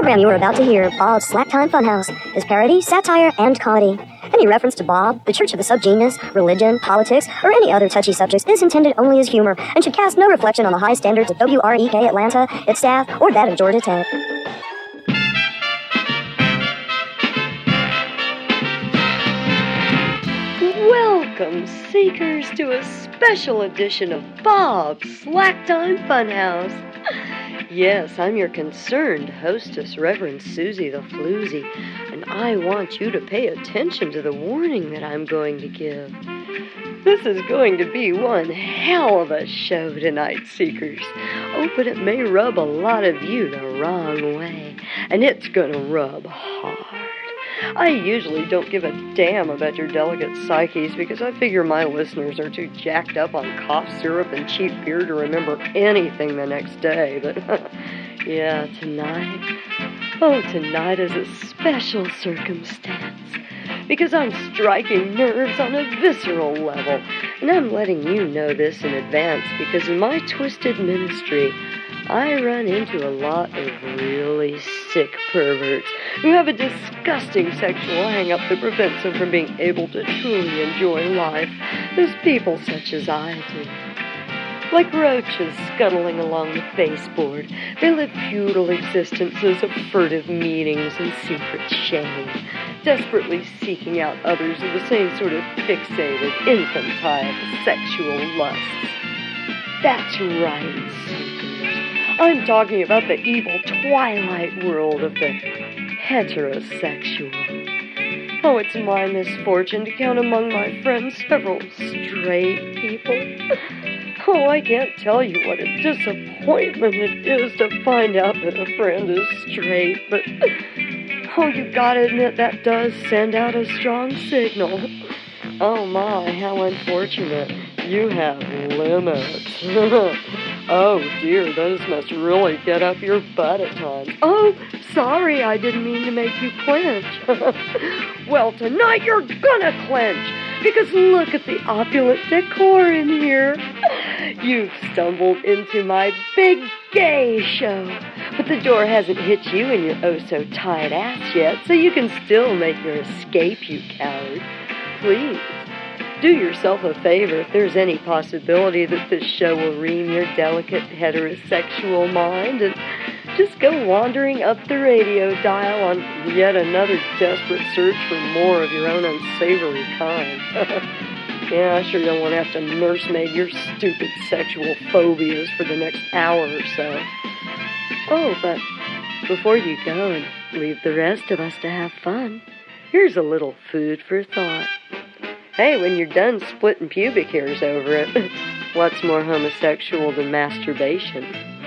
program you are about to hear, Bob's Slack Time Funhouse, is parody, satire, and comedy. Any reference to Bob, the Church of the Subgenius, religion, politics, or any other touchy subjects is intended only as humor and should cast no reflection on the high standards of WREK Atlanta, its staff, or that of Georgia Tech. Welcome, Seekers, to a special edition of Bob's Slack Time Funhouse. Yes, I'm your concerned hostess, Reverend Susie the Floozy, and I want you to pay attention to the warning that I'm going to give. This is going to be one hell of a show tonight, Seekers. Oh, but it may rub a lot of you the wrong way, and it's gonna rub hard. I usually don't give a damn about your delicate psyches because I figure my listeners are too jacked up on cough syrup and cheap beer to remember anything the next day. But yeah, tonight is a special circumstance because I'm striking nerves on a visceral level. And I'm letting you know this in advance because in my twisted ministry, I run into a lot of really sick perverts who have a disgusting sexual hang-up that prevents them from being able to truly enjoy life as people such as I do. Like roaches scuttling along the baseboard, they live futile existences of furtive meetings and secret shame, desperately seeking out others of the same sort of fixated, infantile, sexual lusts. That's right, Seekers. I'm talking about the evil twilight world of the heterosexual. Oh, it's my misfortune to count among my friends several straight people. Oh, I can't tell you what a disappointment it is to find out that a friend is straight, but oh, you gotta admit that does send out a strong signal. Oh my, how unfortunate. You have limits. Oh dear, those must really get up your butt at times. Oh, sorry, I didn't mean to make you clench. Well, tonight you're gonna clench, because look at the opulent decor in here. You've stumbled into my big gay show, but the door hasn't hit you in your oh-so-tight ass yet, so you can still make your escape, you coward. Please. Do yourself a favor if there's any possibility that this show will ream your delicate heterosexual mind and just go wandering up the radio dial on yet another desperate search for more of your own unsavory kind. Yeah, I sure don't want to have to nursemaid your stupid sexual phobias for the next hour or so. Oh, but before you go and leave the rest of us to have fun, here's a little food for thought. Hey, when you're done splitting pubic hairs over it, what's more homosexual than masturbation?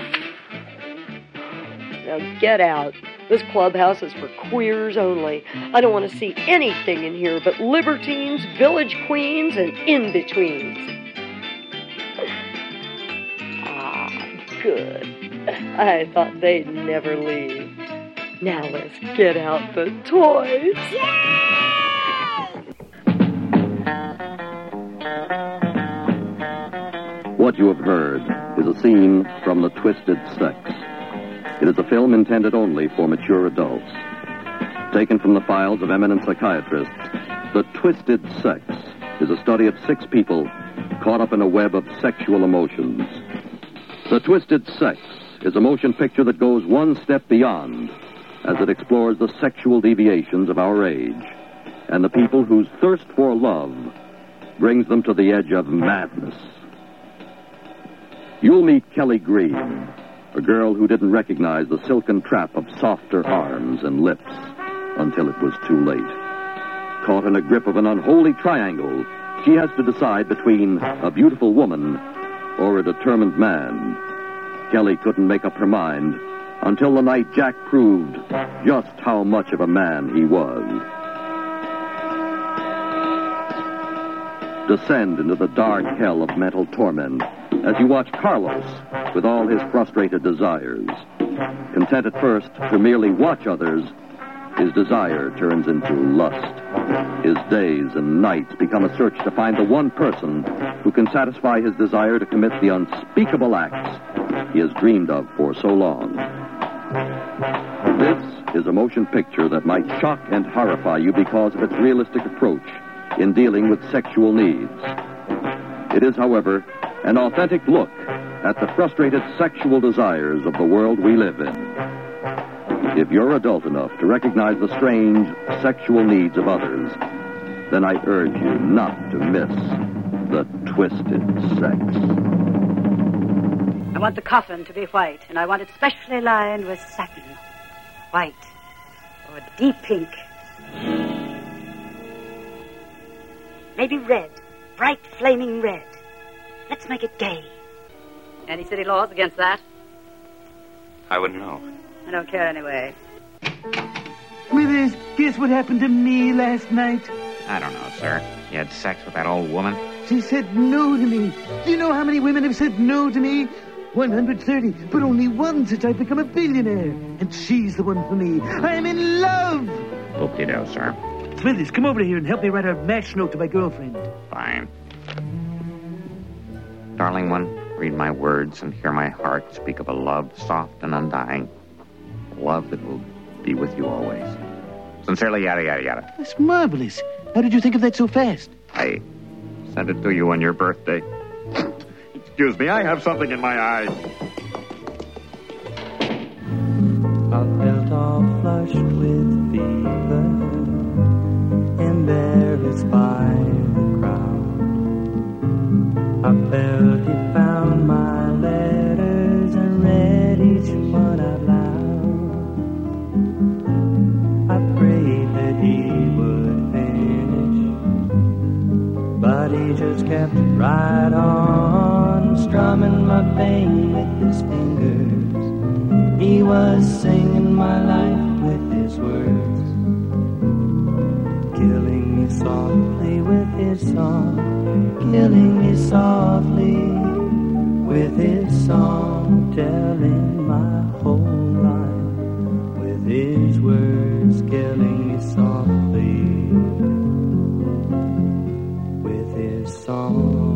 Now get out. This clubhouse is for queers only. I don't want to see anything in here but libertines, village queens, and in-betweens. Ah, good. I thought they'd never leave. Now let's get out the toys. Yeah! What you have heard is a scene from The Twisted Sex. It is a film intended only for mature adults. Taken from the files of eminent psychiatrists, The Twisted Sex is a study of 6 people caught up in a web of sexual emotions. The Twisted Sex is a motion picture that goes one step beyond as it explores the sexual deviations of our age and the people whose thirst for love brings them to the edge of madness. You'll meet Kelly Green, a girl who didn't recognize the silken trap of softer arms and lips until it was too late. Caught in a grip of an unholy triangle, she has to decide between a beautiful woman or a determined man. Kelly couldn't make up her mind until the night Jack proved just how much of a man he was. Descend into the dark hell of mental torment as you watch Carlos with all his frustrated desires. Content at first to merely watch others, his desire turns into lust. His days and nights become a search to find the one person who can satisfy his desire to commit the unspeakable acts he has dreamed of for so long. This is a motion picture that might shock and horrify you because of its realistic approach in dealing with sexual needs. It is, however, an authentic look at the frustrated sexual desires of the world we live in. If you're adult enough to recognize the strange sexual needs of others, then I urge you not to miss The Twisted Sex. I want the coffin to be white, and I want it specially lined with satin. White or deep pink. Maybe red. Bright, flaming red. Let's make it gay. Any city laws against that? I wouldn't know. I don't care anyway. Smithers, guess what happened to me last night? I don't know, sir. You had sex with that old woman? She said no to me. Do you know how many women have said no to me? 130, but only one since I've become a billionaire. And she's the one for me. I am in love! Whoop-de-doo, sir. Smithers, come over here and help me write a match note to my girlfriend. Fine. Darling one, read my words and hear my heart speak of a love soft and undying. Love that will be with you always. Sincerely, yada, yada, yada. That's marvelous. How did you think of that so fast? I sent it to you on your birthday. Excuse me, I have something in my eye. I felt all flushed with fever, embarrassed by the crowd. I felt he found my letters and read each one out loud. I prayed that he would finish, but he just kept right on, strumming my pain with his fingers. He was singing my life with his words, killing me softly with his song, killing me softly with his song, telling my whole life with his words, killing me softly with his song.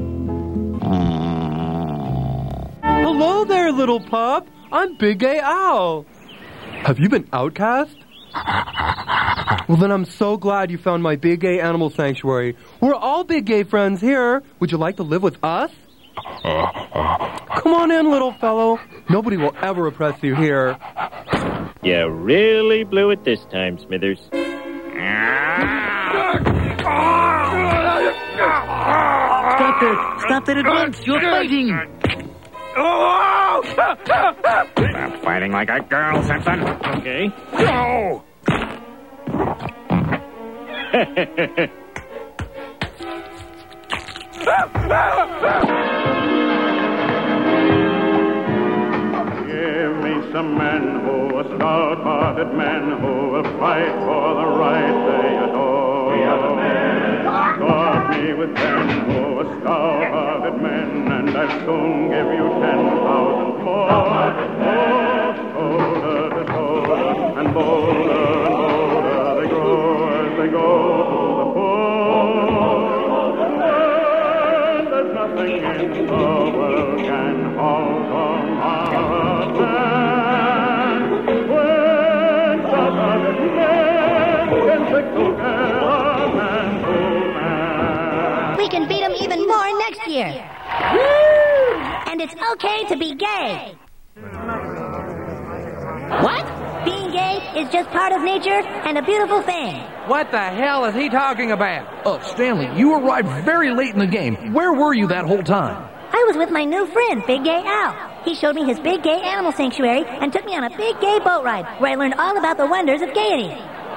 Hello there, little pup. I'm Big Gay Al. Have you been outcast? Well, then I'm so glad you found my Big Gay Animal Sanctuary. We're all big gay friends here. Would you like to live with us? Come on in, little fellow. Nobody will ever oppress you here. You really blew it this time, Smithers. Stop that! Stop that at once! You're fighting! Stop fighting like a girl, Simpson. Okay. Go! Give me some men who, a stout-hearted men who will fight for the right they adore. We are the men. Guard me with men who, a stout-hearted men, and I'll soon give you 10,000 more. Bolder to shoulder, and bolder they grow as they go to the poor. And there's nothing in the world can hold on our man. When stout-hearted men can stick together, man to man. We can beat them even more next year. Woo! And it's okay to be gay. What? Being gay is just part of nature and a beautiful thing. What the hell is he talking about? Oh, Stanley, you arrived very late in the game. Where were you that whole time? I was with my new friend, Big Gay Al. He showed me his Big Gay Animal Sanctuary and took me on a big gay boat ride where I learned all about the wonders of gaiety.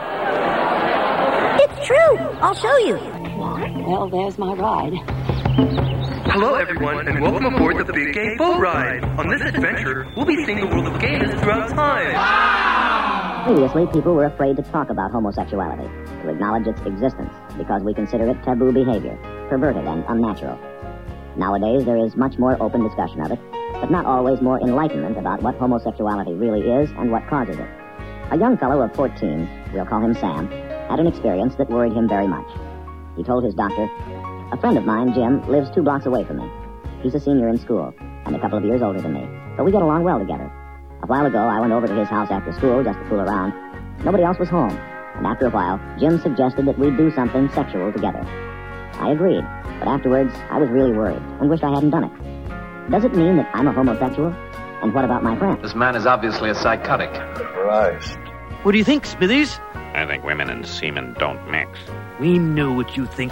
It's true. I'll show you. Well, there's my ride. Hello, everyone, and welcome aboard the Big Gay Boat Ride. On this adventure, we'll be seeing the world of gayness throughout time. Previously, people were afraid to talk about homosexuality, to acknowledge its existence, because we consider it taboo behavior, perverted and unnatural. Nowadays, there is much more open discussion of it, but not always more enlightenment about what homosexuality really is and what causes it. A young fellow of 14, we'll call him Sam, had an experience that worried him very much. He told his doctor, "A friend of mine, Jim, lives 2 blocks away from me. He's a senior in school and a couple of years older than me, but we get along well together. A while ago, I went over to his house after school just to fool around. Nobody else was home, and after a while, Jim suggested that we do something sexual together. I agreed, but afterwards, I was really worried and wished I hadn't done it. Does it mean that I'm a homosexual? And what about my friend? This man is obviously a psychotic. Christ. What do you think, Smithers? I think women and semen don't mix. We know what you think.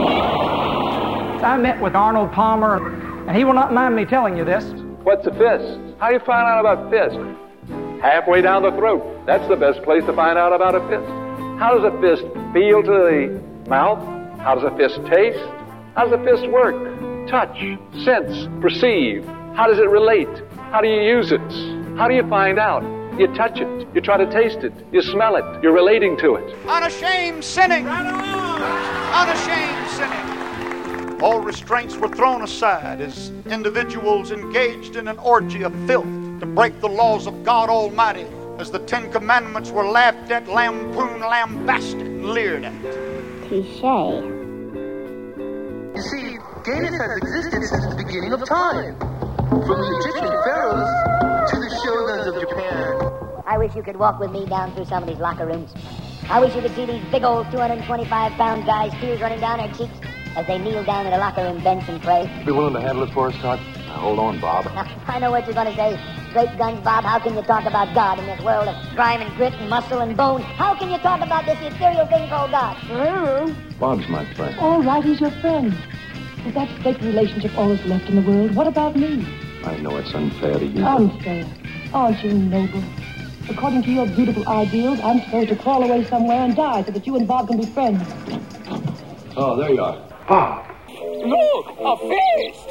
I met with Arnold Palmer, and he will not mind me telling you this. What's a fist? How do you find out about fist? Halfway down the throat. That's the best place to find out about a fist. How does a fist feel to the mouth? How does a fist taste? How does a fist work? Touch, sense, perceive. How does it relate? How do you use it? How do you find out? You touch it. You try to taste it. You smell it. You're relating to it. Unashamed sinning. Unashamed sinning. All restraints were thrown aside as individuals engaged in an orgy of filth to break the laws of God Almighty, as the Ten Commandments were laughed at, lampooned, lambasted, and leered at. Cliché. You see, gayness has existed since the beginning of time. From the Egyptian pharaohs to the shoguns of Japan. I wish you could walk with me down through some of these locker rooms. I wish you could see these big old 225-pound guys, tears running down their cheeks as they kneel down at a locker room bench and pray. Be willing to handle it for us, Todd? Now, hold on, Bob. Now, I know what you're going to say. Great guns, Bob, how can you talk about God in this world of grime and grit and muscle and bone? How can you talk about this ethereal thing called God? Bob's my friend. All right, he's your friend. With that fake relationship all that's left in the world, what about me? I know it's unfair to you. Unfair? Aren't you noble? According to your beautiful ideals, I'm supposed to crawl away somewhere and die so that you and Bob can be friends. Oh, there you are. Bob! Look! A fist!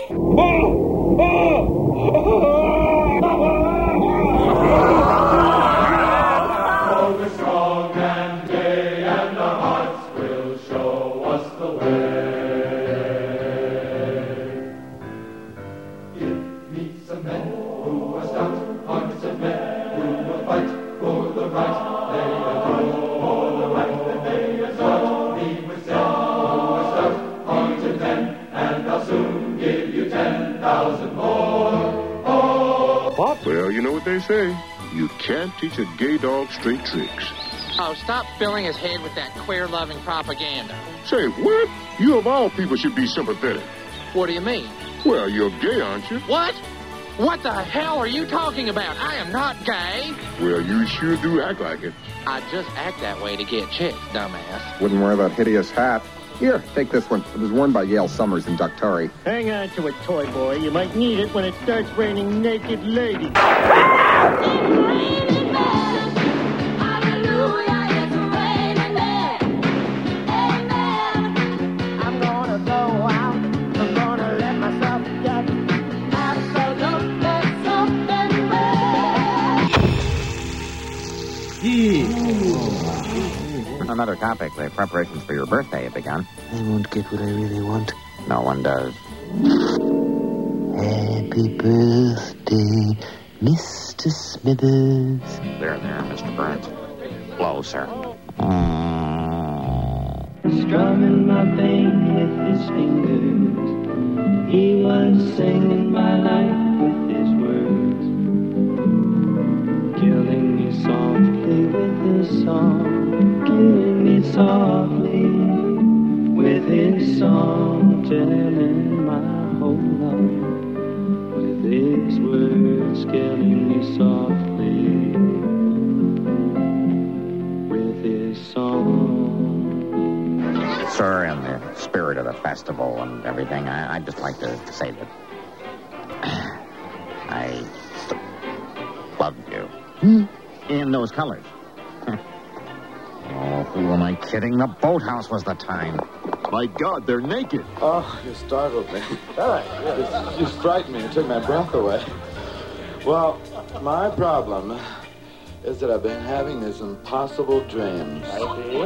Oh, we're strong and gay, and our hearts will show us the way. It meets some men who are stout, hearts of men who will fight for the right they adore, for the right that they assert. Meet with men who are stout, hearts of men, and I'll soon give you 10,000 more. Oh! Bob? Well, you know what they say. You can't teach a gay dog straight tricks. Oh, stop filling his head with that queer-loving propaganda. Say, what? You of all people should be sympathetic. What do you mean? Well, you're gay, aren't you? What? What the hell are you talking about? I am not gay. Well, you sure do act like it. I just act that way to get chicks, dumbass. Wouldn't wear that hideous hat. Here, take this one. It was worn by Yale Summers in Ductari. Hang on to it, toy boy. You might need it when it starts raining naked ladies. Another topic. The preparations for your birthday have begun. I won't get what I really want. No one does. Happy birthday, Mr. Smithers. There, Mr. Burns. Closer. Strumming my pain with his fingers. He was singing my life with his words. Killing me softly with his song. Killing me softly with his song. Telling my whole life with his words. Killing me softly with his song. Sir, in the spirit of the festival and everything, I'd just like to say that I love you. In those colors. Oh, who am I kidding? The boathouse was the time. My God, they're naked. Oh, you startled me. You frightened me and took my breath away. Well, my problem is that I've been having these impossible dreams. I see.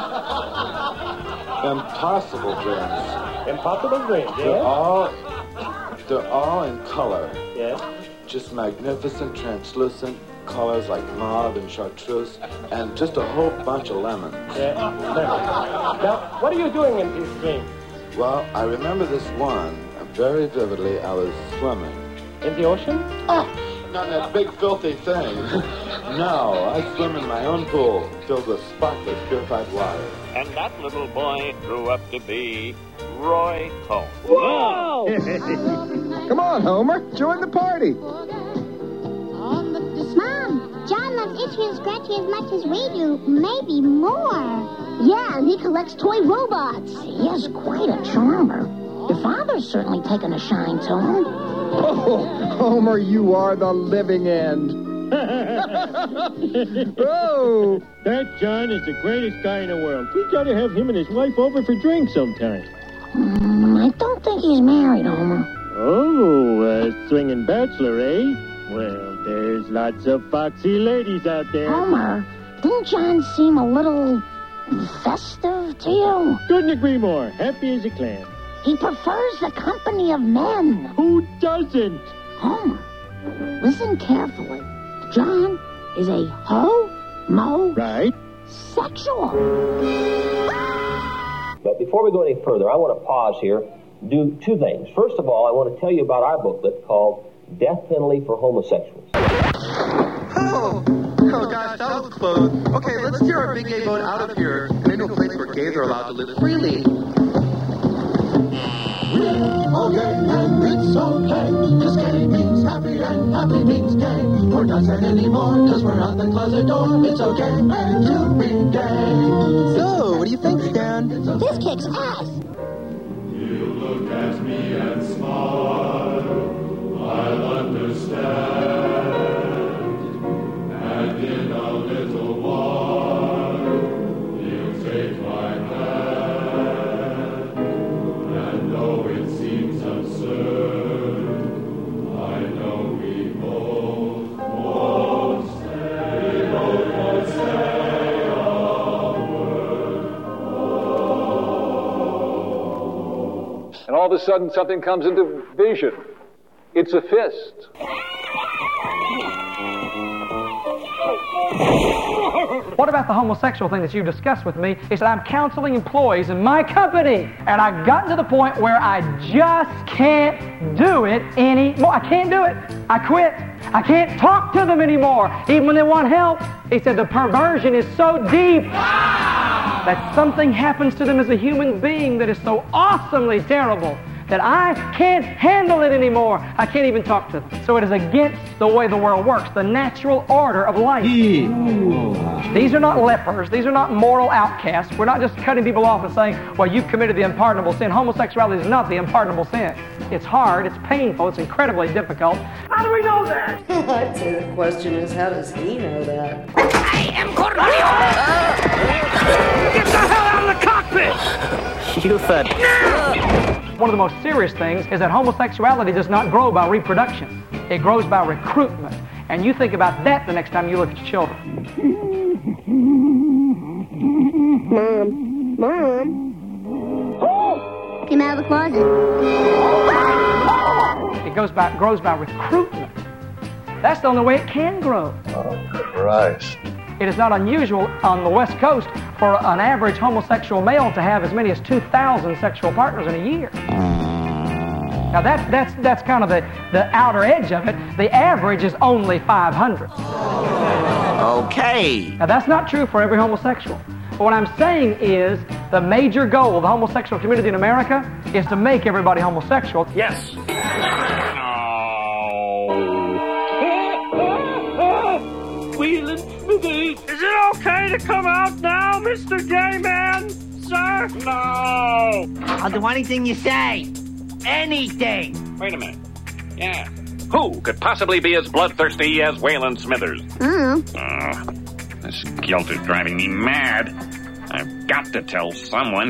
Impossible dreams. Impossible dreams, They're all in color. Yes. Just magnificent, translucent colors like mauve and chartreuse, and just a whole bunch of lemons. Yeah, lemons. Now, what are you doing in these dreams? Well, I remember this one very vividly. I was swimming. In the ocean? Oh, not in that big filthy thing. No, I swim in my own pool, filled with spotless, purified water. And that little boy grew up to be Roy Cohn. Whoa! Come on, Homer. Join the party. Mom, John loves Itchy and Scratchy as much as we do, maybe more. Yeah, and he collects toy robots. He is quite a charmer. Your father's certainly taken a shine to him. Oh, Homer, you are the living end. Oh, that John is the greatest guy in the world. We gotta have him and his wife over for drinks sometime. I don't think he's married, Homer. Oh, swinging bachelor, eh? Well, there's lots of foxy ladies out there. Homer, didn't John seem a little festive to you? Couldn't agree more. Happy as a clam. He prefers the company of men. Who doesn't? Homer, listen carefully. John is a homo. Right. Sexual. But before we go any further, I want to pause here, do two things. First of all, I want to tell you about our booklet called Death Penalty for Homosexuals. Oh gosh, that was close. Okay, let's steer our big gay boat out of here and into a place where gays are allowed to live freely. Oh yeah, and it's okay, 'cause gay means happy and happy means gay. We're not sad anymore, 'cause we're out the closet door. It's okay to be gay. So, what do you think, Stan? This kicks ass. You look at me and smile, I'll understand. And in a little while, you'll take my hand. And though it seems absurd, I know we both won't stay. We both won't say a word. And all of a sudden, something comes into vision. It's a fist. What about the homosexual thing that you discussed with me is that I'm counseling employees in my company, and I've gotten to the point where I just can't do it anymore. I can't do it. I quit. I can't talk to them anymore, even when they want help. He said the perversion is so deep that something happens to them as a human being that is so awesomely terrible that I can't handle it anymore. I can't even talk to them. So it is against the way the world works, the natural order of life. These are not lepers. These are not moral outcasts. We're not just cutting people off and saying, well, you've committed the unpardonable sin. Homosexuality is not the unpardonable sin. It's hard, it's painful, it's incredibly difficult. How do we know that? I'd say the question is, how does he know that? I am Cornelio! Get the hell out of the cockpit! You said... One of the most serious things is that homosexuality does not grow by reproduction. It grows by recruitment. And you think about that the next time you look at your children. Mom. Came out of the closet. It grows by recruitment. That's the only way it can grow. Oh, Christ. It is not unusual on the West Coast for an average homosexual male to have as many as 2,000 sexual partners in a year. Now that's kind of the outer edge of it. The average is only 500. Okay. Now that's not true for every homosexual. But what I'm saying is the major goal of the homosexual community in America is to make everybody homosexual. Yes. Wheeling Smithies. Is it okay to come out now, Mr. Gay Man? Sir? No. I'll do anything you say. Anything. Wait a minute. Yeah. Who could possibly be as bloodthirsty as Waylon Smithers? This guilt is driving me mad. I've got to tell someone.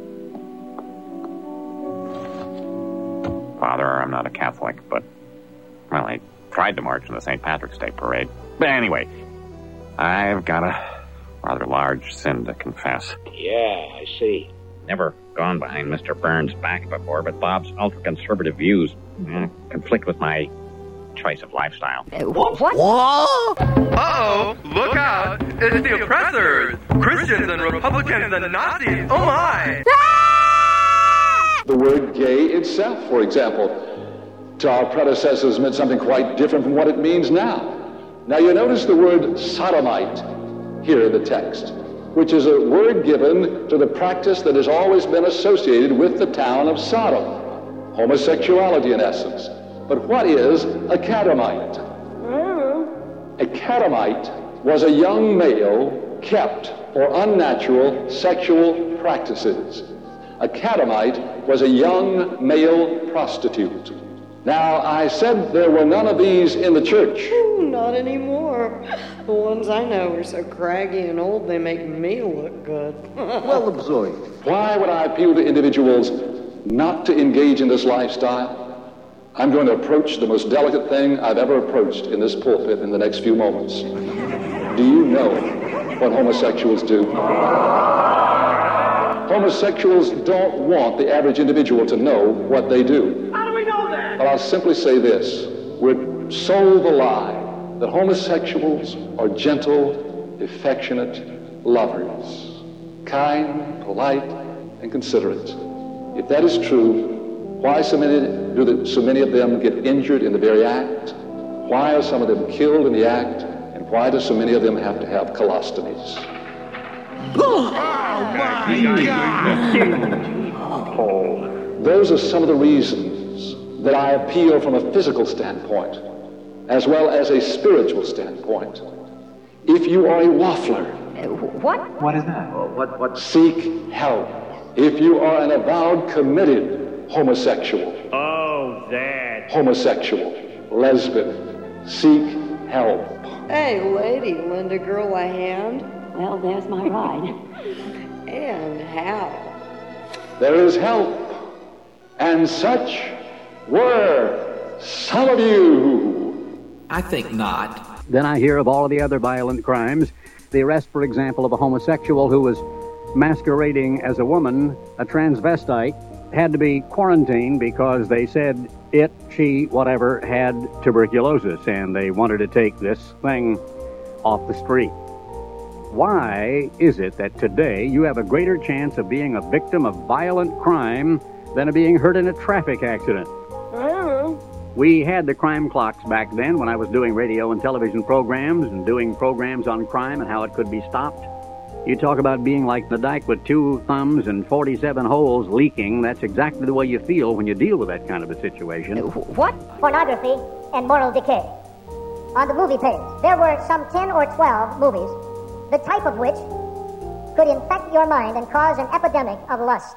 Father, I'm not a Catholic, but, well, I tried to march in the St. Patrick's Day parade. But anyway, I've got a rather large sin to confess. Yeah, I see. Never gone behind Mr. Burns' back before, but Bob's ultra-conservative views conflict with my choice of lifestyle. What? Whoa! Uh-oh! Look out! It's the oppressors! Christians and Republicans and Nazis! Oh my! The word gay itself, for example. to our predecessors meant something quite different from what it means now. Now you notice the word sodomite here in the text, which is a word given to the practice that has always been associated with the town of Sodom. Homosexuality, in essence. But what is a catamite? A catamite was a young male kept for unnatural sexual practices. A catamite was a young male prostitute. Now, I said there were none of these in the church. Ooh, not anymore. The ones I know are so craggy and old they make me look good. Well observed. Why would I appeal to individuals not to engage in this lifestyle? I'm going to approach the most delicate thing I've ever approached in this pulpit in the next few moments. Do you know what homosexuals do? Homosexuals don't want the average individual to know what they do. How do we know that? But I'll simply say this. We're sold the lie that homosexuals are gentle, affectionate lovers, kind, polite, and considerate. If that is true, why so many of them get injured in the very act? Why are some of them killed in the act? And why do so many of them have to have colostomies? Oh, my God! Those are some of the reasons that I appeal from a physical standpoint, as well as a spiritual standpoint. If you are a waffler, What is that? what? Seek help. If you are an avowed, committed homosexual, homosexual, lesbian, seek help. Hey, lady, lend a girl a hand? Well, there's my ride. And how? There is help, and such were some of you. I think not. Then I hear of all of the other violent crimes. The arrest, for example, of a homosexual who was masquerading as a woman, a transvestite, had to be quarantined because they said she, whatever, had tuberculosis, and they wanted to take this thing off the street. Why is it that today you have a greater chance of being a victim of violent crime than of being hurt in a traffic accident? We had the crime clocks back then when I was doing radio and television programs and doing programs on crime and how it could be stopped. You talk about being like the dike with 2 thumbs and 47 holes leaking. That's exactly the way you feel when you deal with that kind of a situation. What? Pornography and moral decay. On the movie page, there were some 10 or 12 movies, the type of which could infect your mind and cause an epidemic of lust.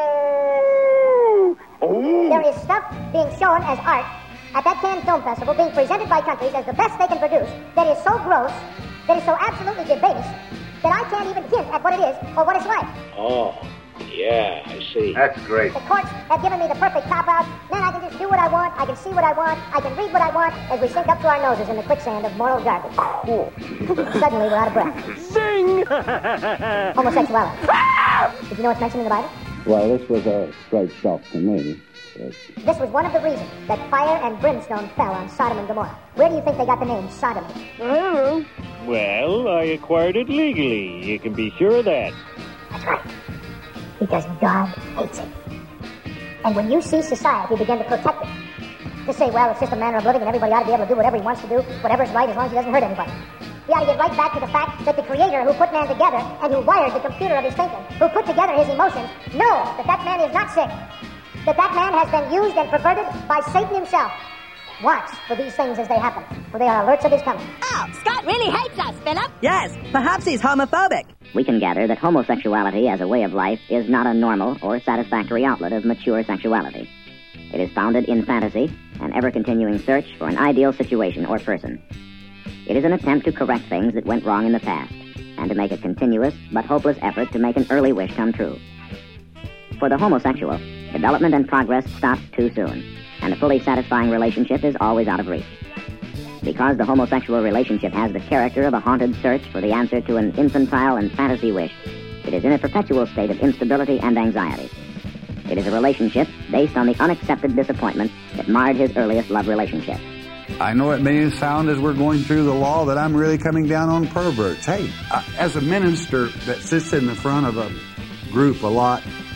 There is stuff being shown as art at that Cannes Film Festival, being presented by countries as the best they can produce, that is so gross, that is so absolutely debased, that I can't even hint at what it is or what it's like. Oh, yeah, I see. That's great. The courts have given me the perfect cop-out. Then I can just do what I want, I can see what I want, I can read what I want, as we sink up to our noses in the quicksand of moral garbage. Cool. Suddenly we're out of breath. Sing! Homosexuality. Did you know it's mentioned in the Bible? Well, this was a straight shock to me. This was one of the reasons that fire and brimstone fell on Sodom and Gomorrah. Where do you think they got the name Sodomy? Well, I acquired it legally. You can be sure of that. That's right. Because God hates it. And when you see society begin to protect it, to say, well, it's just a manner of living and everybody ought to be able to do whatever he wants to do, whatever's right as long as he doesn't hurt anybody. We ought to get right back to the fact that the Creator who put man together and who wired the computer of his thinking, who put together his emotions, knows that man is not sick. That man has been used and perverted by Satan himself. Watch for these things as they happen, for they are alerts of his coming. Oh, Scott really hates us, Philip. Yes, perhaps he's homophobic. We can gather that homosexuality as a way of life is not a normal or satisfactory outlet of mature sexuality. It is founded in fantasy, an ever-continuing search for an ideal situation or person. It is an attempt to correct things that went wrong in the past, and to make a continuous but hopeless effort to make an early wish come true. For the homosexual, development and progress stops too soon, and a fully satisfying relationship is always out of reach. Because the homosexual relationship has the character of a haunted search for the answer to an infantile and fantasy wish, it is in a perpetual state of instability and anxiety. It is a relationship based on the unaccepted disappointment that marred his earliest love relationship. I know it may sound as we're going through the law that I'm really coming down on perverts. Hey, as a minister that sits in the front of a group a lot,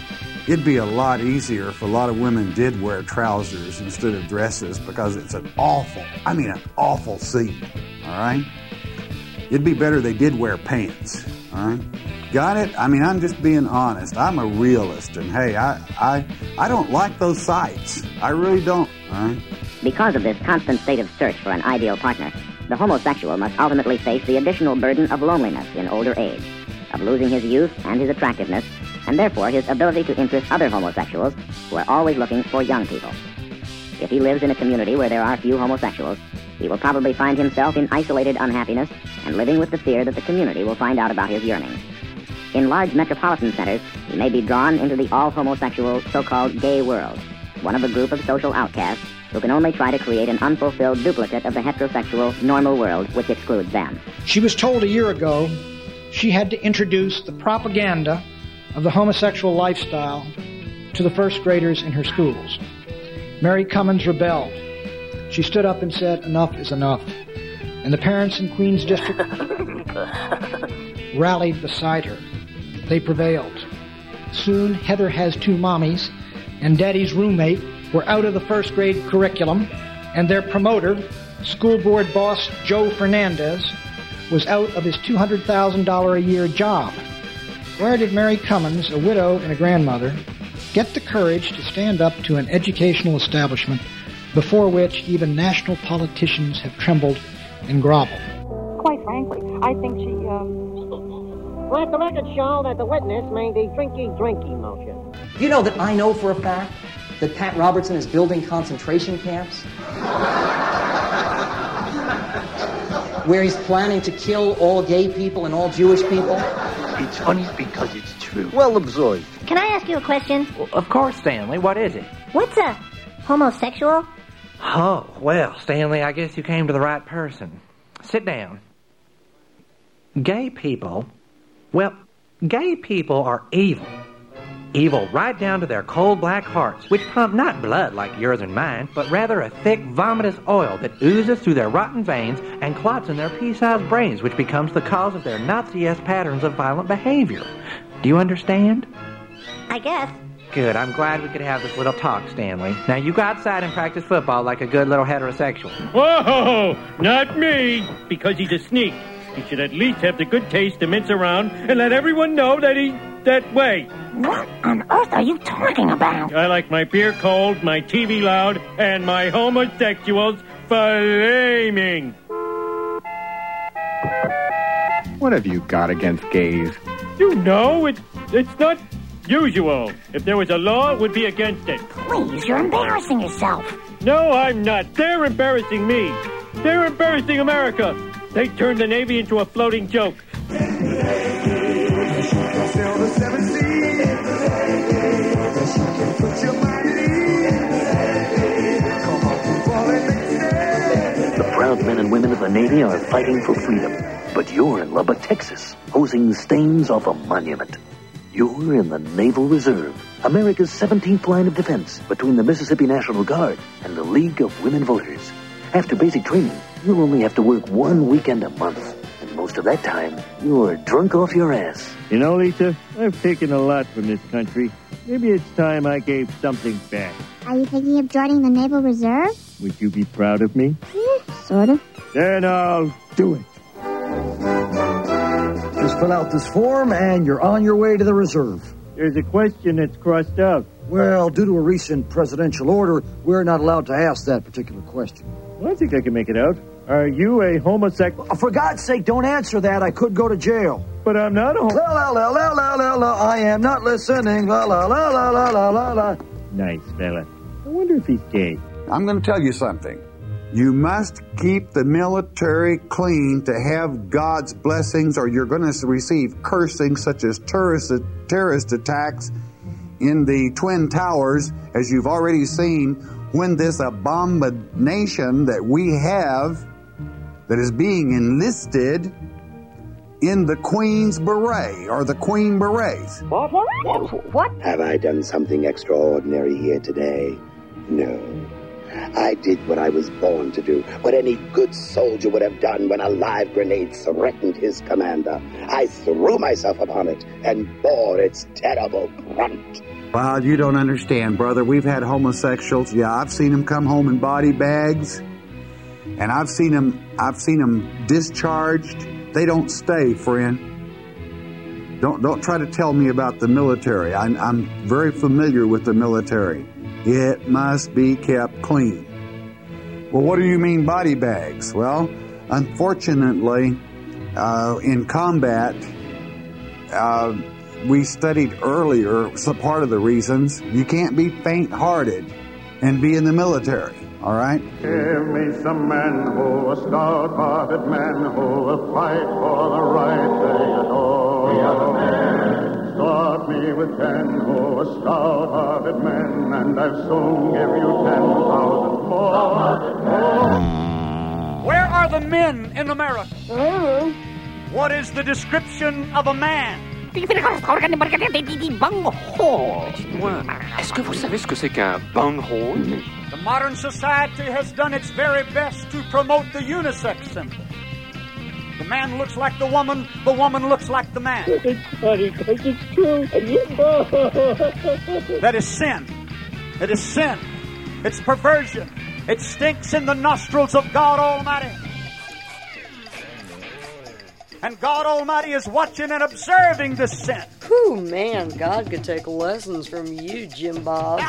It'd be a lot easier if a lot of women did wear trousers instead of dresses, because it's an awful scene, all right? It'd be better they did wear pants, all right? Got it? I mean, I'm just being honest. I'm a realist, and hey, I don't like those sights. I really don't, all right? Because of this constant state of search for an ideal partner, the homosexual must ultimately face the additional burden of loneliness in older age, of losing his youth and his attractiveness, and therefore his ability to interest other homosexuals who are always looking for young people. If he lives in a community where there are few homosexuals, he will probably find himself in isolated unhappiness and living with the fear that the community will find out about his yearnings. In large metropolitan centers, he may be drawn into the all-homosexual so-called gay world, one of a group of social outcasts who can only try to create an unfulfilled duplicate of the heterosexual normal world which excludes them. She was told a year ago she had to introduce the propaganda of the homosexual lifestyle to the first graders in her schools. Mary Cummins rebelled. She stood up and said, "Enough is enough." And the parents in Queens District rallied beside her. They prevailed. Soon, Heather Has Two Mommies and Daddy's Roommate were out of the first grade curriculum, and their promoter, school board boss Joe Fernandez, was out of his $200,000 a year job. Where did Mary Cummins, a widow and a grandmother, get the courage to stand up to an educational establishment before which even national politicians have trembled and groveled? Quite frankly, I think she, Let the record show that the witness made the drinky motion. Do you know that I know for a fact that Pat Robertson is building concentration camps? Where he's planning to kill all gay people and all Jewish people? It's funny because it's true. Well observed. Can I ask you a question? Well, of course, Stanley. What is it? What's a homosexual? Oh, well, Stanley, I guess you came to the right person. Sit down. Gay people are evil. Evil right down to their cold black hearts, which pump not blood like yours and mine, but rather a thick, vomitous oil that oozes through their rotten veins and clots in their pea-sized brains, which becomes the cause of their Nazi-esque patterns of violent behavior. Do you understand? I guess. Good, I'm glad we could have this little talk, Stanley. Now you go outside and practice football like a good little heterosexual. Whoa, not me, because he's a sneak. He should at least have the good taste to mince around and let everyone know that he's that way. What on earth are you talking about? I like my beer cold, my TV loud, and my homosexuals flaming. What have you got against gays? You know, it's not usual. If there was a law, it would be against it. Please, you're embarrassing yourself. No, I'm not. They're embarrassing me. They're embarrassing America. They turned the Navy into a floating joke. The proud men and women of the Navy are fighting for freedom. But you're in Lubbock, Texas, hosing stains off a monument. You're in the Naval Reserve, America's 17th line of defense between the Mississippi National Guard and the League of Women Voters. After basic training, you'll only have to work one weekend a month. And most of that time, you're drunk off your ass. You know, Lisa, I've taken a lot from this country. Maybe it's time I gave something back. Are you thinking of joining the Naval Reserve? Would you be proud of me? Sort of. Then I'll do it. Just fill out this form and you're on your way to the reserve. There's a question that's crossed out. Well, due to a recent presidential order, we're not allowed to ask that particular question. Well, I think I can make it out. Are you a homosexual? For God's sake, don't answer that. I could go to jail. But I'm not a homosexual. La la la la la la. I am not listening. La la la la la la la la. Nice fella. I wonder if he's gay. I'm going to tell you something. You must keep the military clean to have God's blessings, or you're going to receive cursing such as terrorist attacks in the Twin Towers, as you've already seen, when this abomination that we have that is being enlisted in the Queen's Beret, or the Queen Berets. What? Have I done something extraordinary here today? No. I did what I was born to do, what any good soldier would have done when a live grenade threatened his commander. I threw myself upon it and bore its terrible brunt. Well, you don't understand, brother. We've had homosexuals. Yeah, I've seen them come home in body bags, and I've seen them discharged. They don't stay, friend. Don't try to tell me about the military. I'm very familiar with the military. It must be kept clean. Well, what do you mean body bags? Well, unfortunately, in combat, we studied earlier, so part of the reasons, you can't be faint-hearted and be in the military, all right? Give me some men who, a stout-hearted men who will fight for the right they adore. We are the men. Start me with 10 who, a stout-hearted men, and I'll soon give you 10,000 more. Where are the men in America? What is the description of a man? Dites-moi, est-ce que vous savez ce que c'est qu'un bunghole? The modern society has done its very best to promote the unisex symbol. The man looks like the woman looks like the man. It's funny because it's true. That is sin. It is sin. It's perversion. It stinks in the nostrils of God Almighty. And God Almighty is watching and observing this sin. Whew, man, God could take lessons from you, Jim Bob.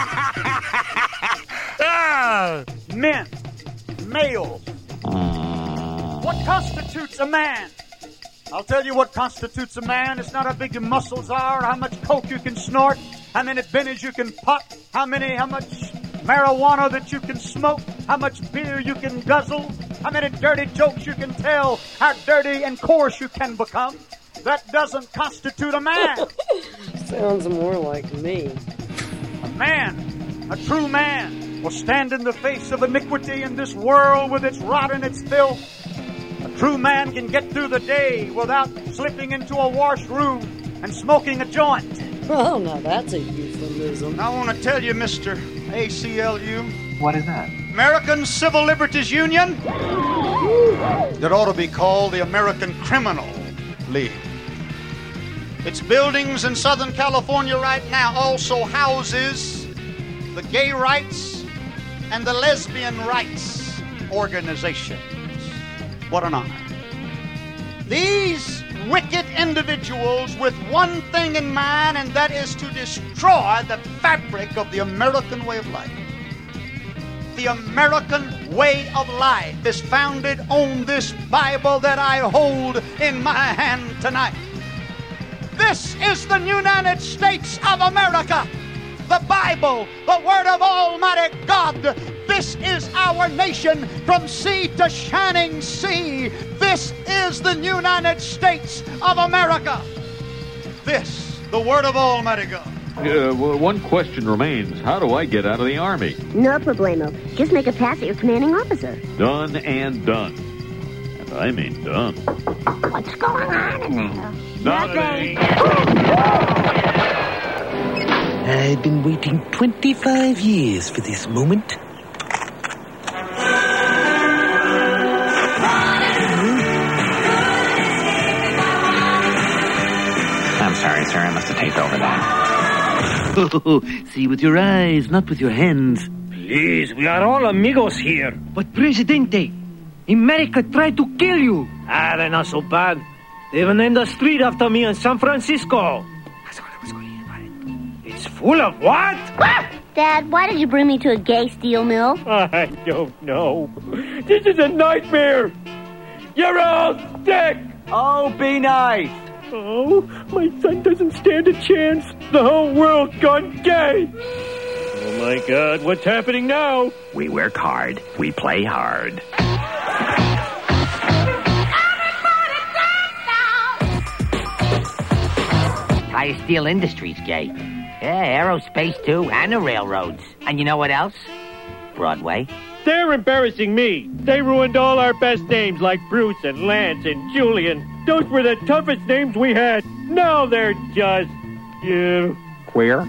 Men, males. What constitutes a man? I'll tell you what constitutes a man. It's not how big your muscles are, how much coke you can snort, how many bennies you can pop, how much marijuana that you can smoke, how much beer you can guzzle, how many dirty jokes you can tell, how dirty and coarse you can become. That doesn't constitute a man. Sounds more like me. A man, a true man, will stand in the face of iniquity in this world with its rot and its filth. A true man can get through the day without slipping into a washroom and smoking a joint. Oh, now that's a euphemism. I want to tell you, Mr. ACLU. What is that? American Civil Liberties Union. That ought to be called the American Criminal League. Its buildings in Southern California right now also houses the gay rights and the lesbian rights organizations. What an honor. These wicked individuals with one thing in mind, and that is to destroy the fabric of the American way of life. The American way of life is founded on this Bible that I hold in my hand tonight. This is the United States of America. The Bible, the Word of Almighty God. This is our nation from sea to shining sea. This is the United States of America. This, the Word of Almighty God. One question remains. How do I get out of the Army? No problemo. Just make a pass at your commanding officer. Done and done. And I mean done. What's going on in there? Nothing. I've been waiting 25 years for this moment. I'm sorry, sir. I must have taped over that. Oh, see with your eyes, not with your hands. Please, we are all amigos here. But, Presidente, America tried to kill you. They're not so bad. They even named a street after me in San Francisco. It's full of what? Dad, why did you bring me to a gay steel mill? I don't know. This is a nightmare. You're all sick. Oh, be nice. Oh, my son doesn't stand a chance. The whole world's gone gay. Oh, my God, what's happening now? We work hard. We play hard. Tire Steel Industries gay. Yeah, aerospace too, and the railroads. And you know what else? Broadway. They're embarrassing me. They ruined all our best names like Bruce and Lance and Julian. Those were the toughest names we had. Now they're just, queer.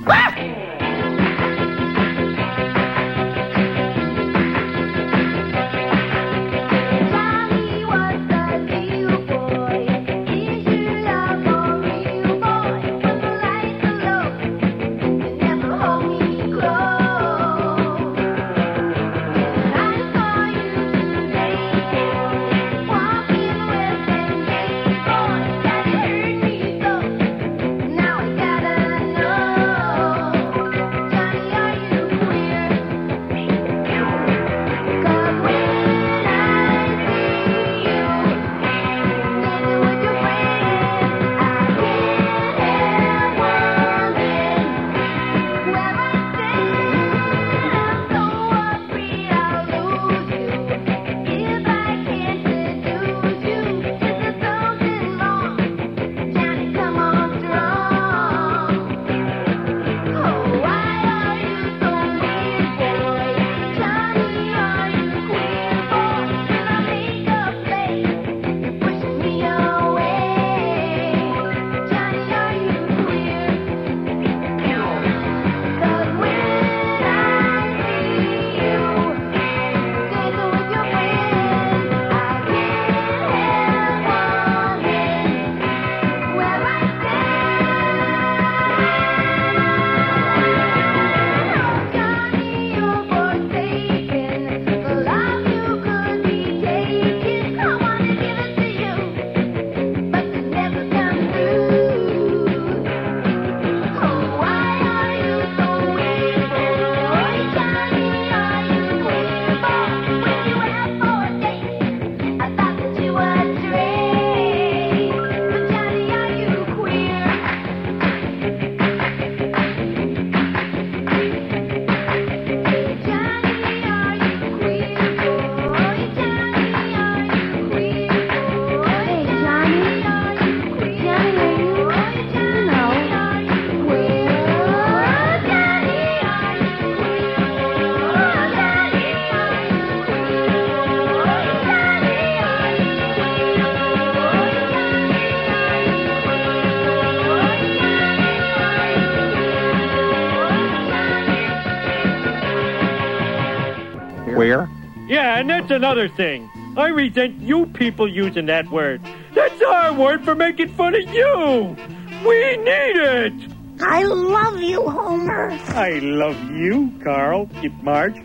Queer? Yeah, and that's another thing. I resent you people using that word. That's our word for making fun of you. We need it. I love you, Homer. I love you, Carl. Marge.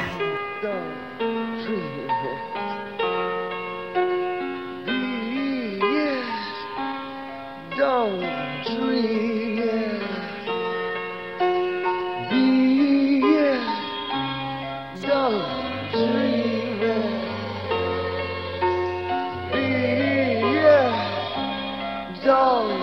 Don't dream. Don't dream. Don't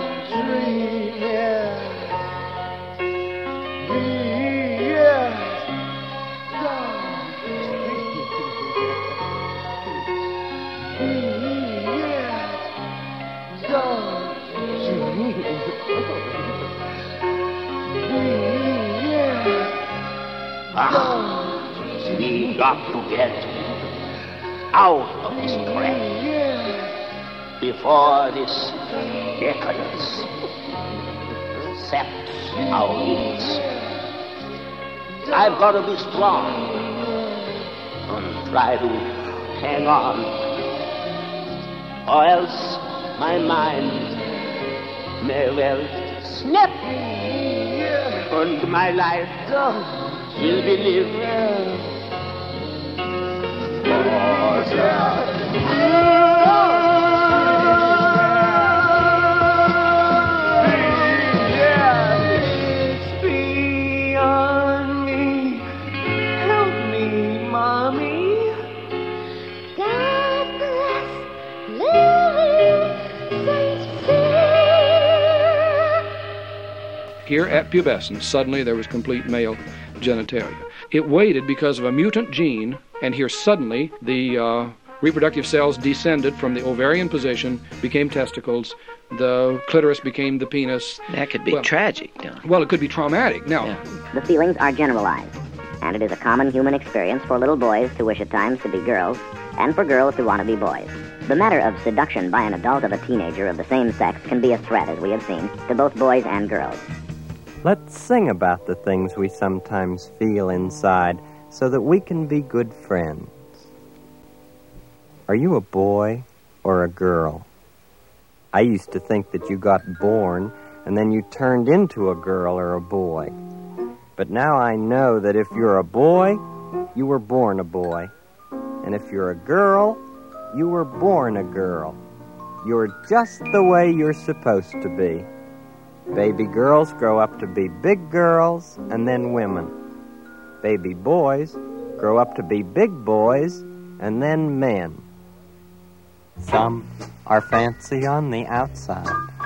We got to get out of this trap before this decadence saps our wings. I've got to be strong and try to hang on, or else my mind may well snap and my life will be lived. It's beyond me. Help me, Mommy. God bless living Saint Cyr. Here at pubescence, suddenly there was complete male genitalia. It waited because of a mutant gene, and here suddenly the reproductive cells descended from the ovarian position, became testicles, the clitoris became the penis. That could be tragic, Don. Well, it could be traumatic. Now, the feelings are generalized, and it is a common human experience for little boys to wish at times to be girls, and for girls to want to be boys. The matter of seduction by an adult of a teenager of the same sex can be a threat, as we have seen, to both boys and girls. Let's sing about the things we sometimes feel inside so that we can be good friends. Are you a boy or a girl? I used to think that you got born and then you turned into a girl or a boy. But now I know that if you're a boy, you were born a boy. And if you're a girl, you were born a girl. You're just the way you're supposed to be. Baby girls grow up to be big girls and then women. Baby boys grow up to be big boys and then men. Some are fancy on the outside.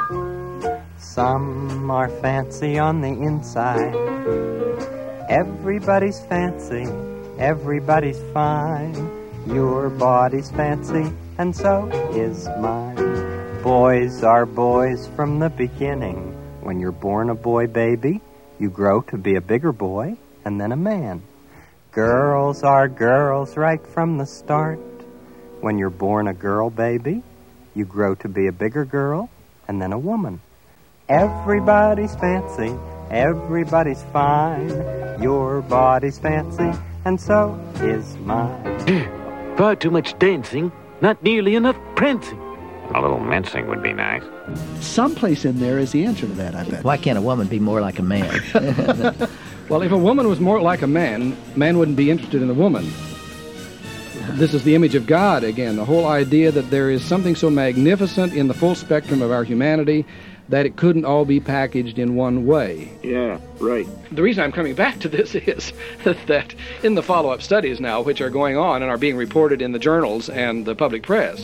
Some are fancy on the inside. Everybody's fancy, everybody's fine. Your body's fancy and so is mine. Boys are boys from the beginning. When you're born a boy baby, you grow to be a bigger boy and then a man. Girls are girls right from the start. When you're born a girl baby, you grow to be a bigger girl and then a woman. Everybody's fancy, everybody's fine. Your body's fancy and so is mine. Far too much dancing, not nearly enough prancing. A little mincing would be nice. Someplace in there is the answer to that, I bet. Why can't a woman be more like a man? Well, if a woman was more like a man, man wouldn't be interested in a woman. This is the image of God again, the whole idea that there is something so magnificent in the full spectrum of our humanity that it couldn't all be packaged in one way. Yeah, right. The reason I'm coming back to this is that in the follow-up studies now, which are going on and are being reported in the journals and the public press,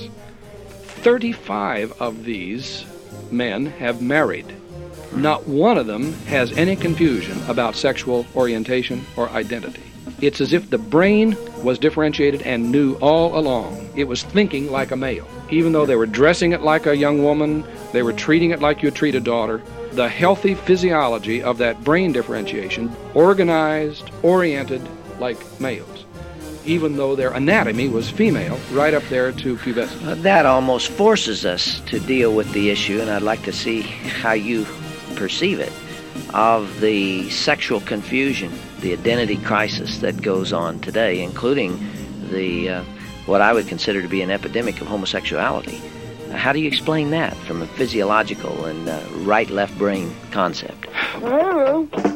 35 of these men have married. Not one of them has any confusion about sexual orientation or identity. It's as if the brain was differentiated and knew all along. It was thinking like a male. Even though they were dressing it like a young woman, they were treating it like you treat a daughter, the healthy physiology of that brain differentiation organized, oriented like males. Even though their anatomy was female, right up there to pubescence. That almost forces us to deal with the issue, and I'd like to see how you perceive it. of the sexual confusion, the identity crisis that goes on today, including the what I would consider to be an epidemic of homosexuality. How do you explain that from a physiological and right-left brain concept? I don't know.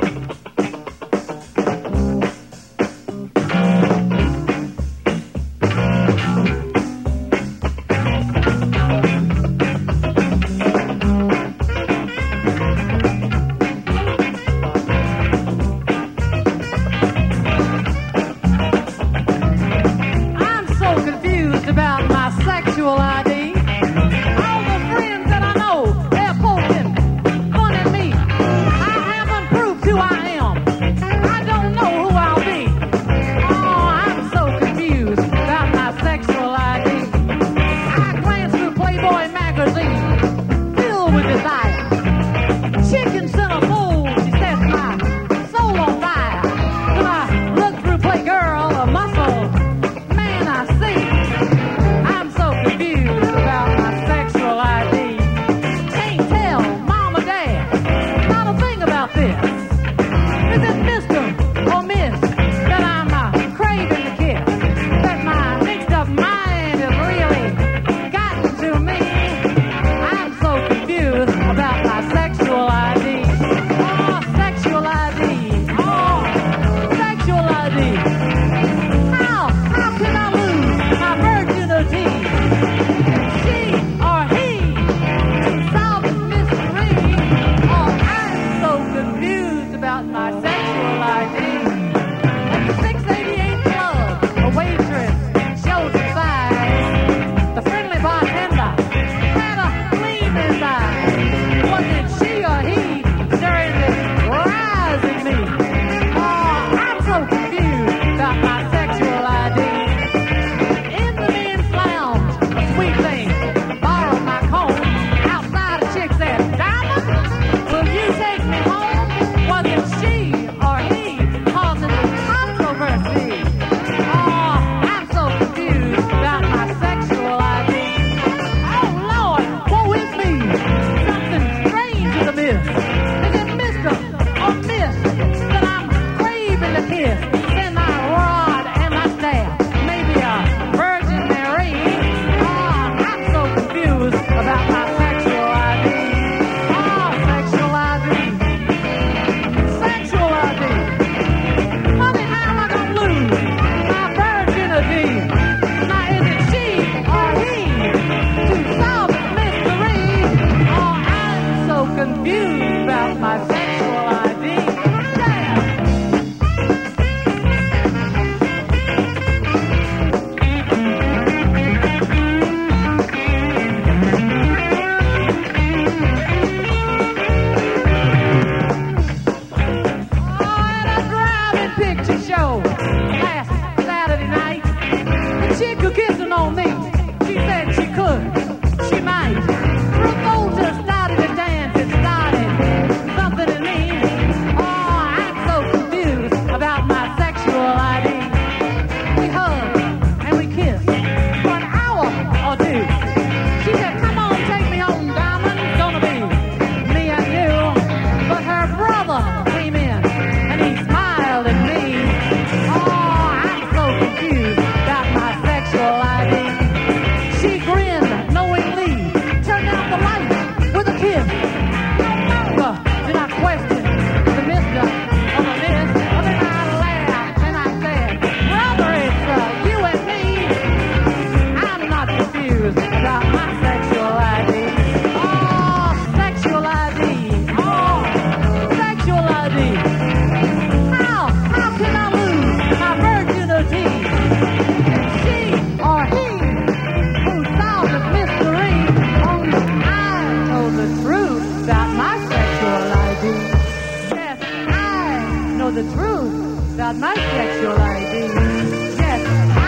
about my sexual ID. Yes,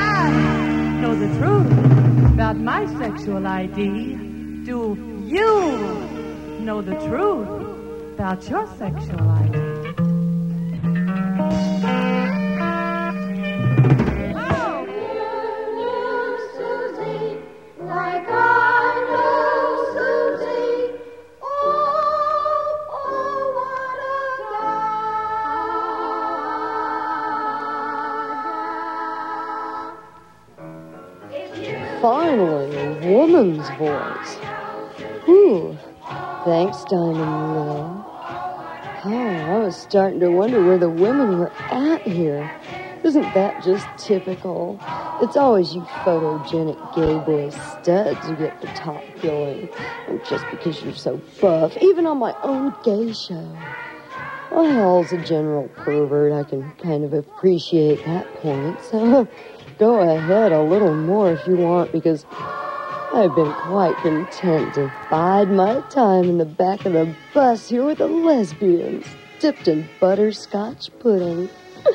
I know the truth about my sexual ID. Do you know the truth about your sexual ID? woman's voice. Whew. Thanks, Diamond Lil. Oh, I was starting to wonder where the women were at here. Isn't that just typical? It's always you photogenic gay boy studs who get the top billing. And just because you're so buff, even on my own gay show. Well, hell's a general pervert. I can kind of appreciate that point. So go ahead a little more if you want, because I've been quite content to bide my time in the back of the bus here with the lesbians, dipped in butterscotch pudding.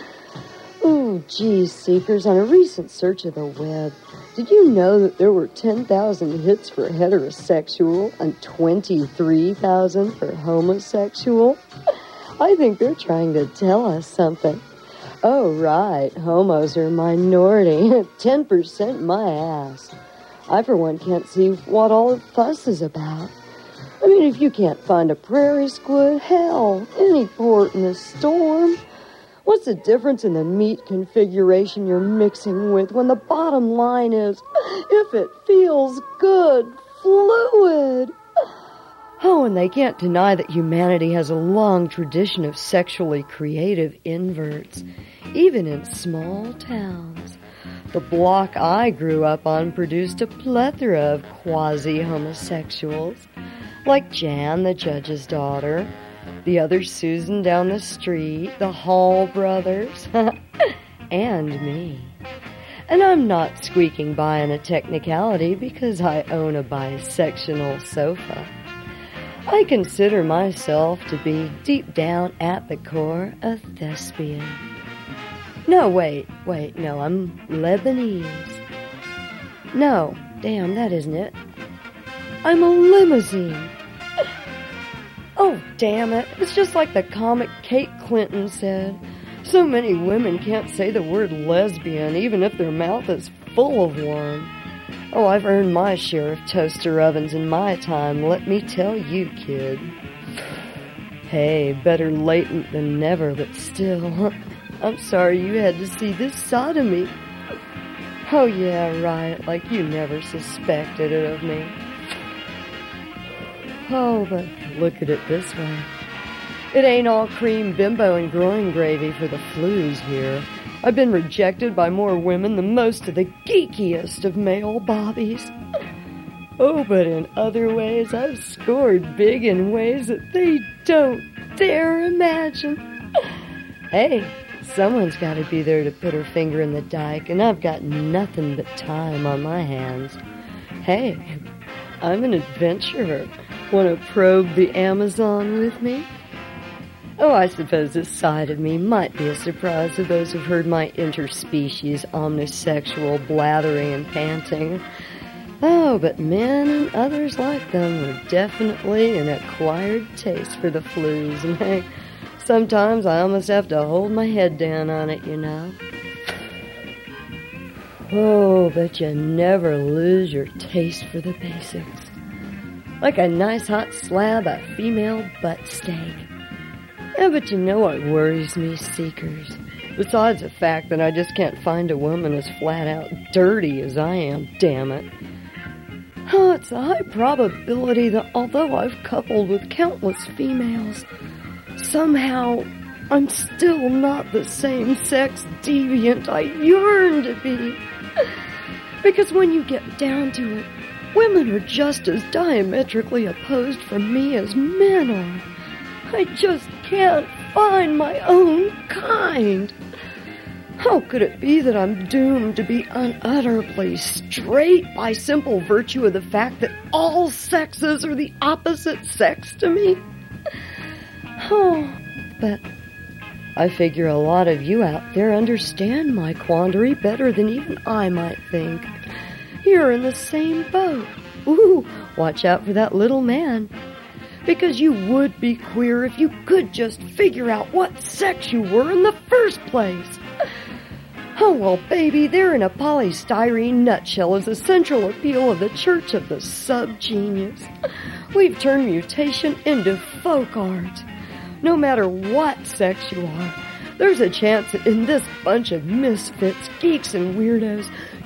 Oh, geez, Seekers, on a recent search of the web, did you know that there were 10,000 hits for heterosexual and 23,000 for homosexual? I think they're trying to tell us something. Oh, right, homos are a minority. 10% my ass. I, for one, can't see what all the fuss is about. I mean, if you can't find a prairie squid, hell, any port in a storm. What's the difference in the meat configuration you're mixing with when the bottom line is, if it feels good, fluid? Oh, and they can't deny that humanity has a long tradition of sexually creative inverts, even in small towns. The block I grew up on produced a plethora of quasi-homosexuals, like Jan, the judge's daughter, the other Susan down the street, the Hall brothers, and me. And I'm not squeaking by on a technicality because I own a bisectional sofa. I consider myself to be, deep down at the core, a thespian. No, wait, no, I'm Lebanese. No, damn, that isn't it. I'm a limousine. Oh, damn it. It's just like the comic Kate Clinton said. So many women can't say the word lesbian, even if their mouth is full of one. Oh, I've earned my share of toaster ovens in my time, let me tell you, kid. Hey, better latent than never, but still, I'm sorry you had to see this side of me. Oh, yeah, right, like you never suspected it of me. Oh, but look at it this way. It ain't all cream, bimbo, and groin gravy for the flues here. I've been rejected by more women than most of the geekiest of male bobbies. Oh, but in other ways, I've scored big in ways that they don't dare imagine. Hey, someone's got to be there to put her finger in the dike, and I've got nothing but time on my hands. Hey, I'm an adventurer. Want to probe the Amazon with me? Oh, I suppose this side of me might be a surprise to those who've heard my interspecies omnisexual blathering and panting. Oh, but men and others like them are definitely an acquired taste for the flues, and hey, sometimes I almost have to hold my head down on it, you know. Oh, but you never lose your taste for the basics. Like a nice hot slab of female butt steak. Yeah, but you know what worries me, Seekers? Besides the fact that I just can't find a woman as flat-out dirty as I am, damn it. Oh, it's a high probability that although I've coupled with countless females, somehow I'm still not the same sex deviant I yearn to be. Because when you get down to it, women are just as diametrically opposed from me as men are. I just can't find my own kind. How could it be that I'm doomed to be unutterably straight by simple virtue of the fact that all sexes are the opposite sex to me? Oh, but I figure a lot of you out there understand my quandary better than even I might think. You're in the same boat. Ooh, watch out for that little man. Because you would be queer if you could just figure out what sex you were in the first place. Oh, well, baby, there in a polystyrene nutshell is the central appeal of the Church of the Sub-Genius. We've turned mutation into folk art. No matter what sex you are, there's a chance that in this bunch of misfits, geeks, and weirdos,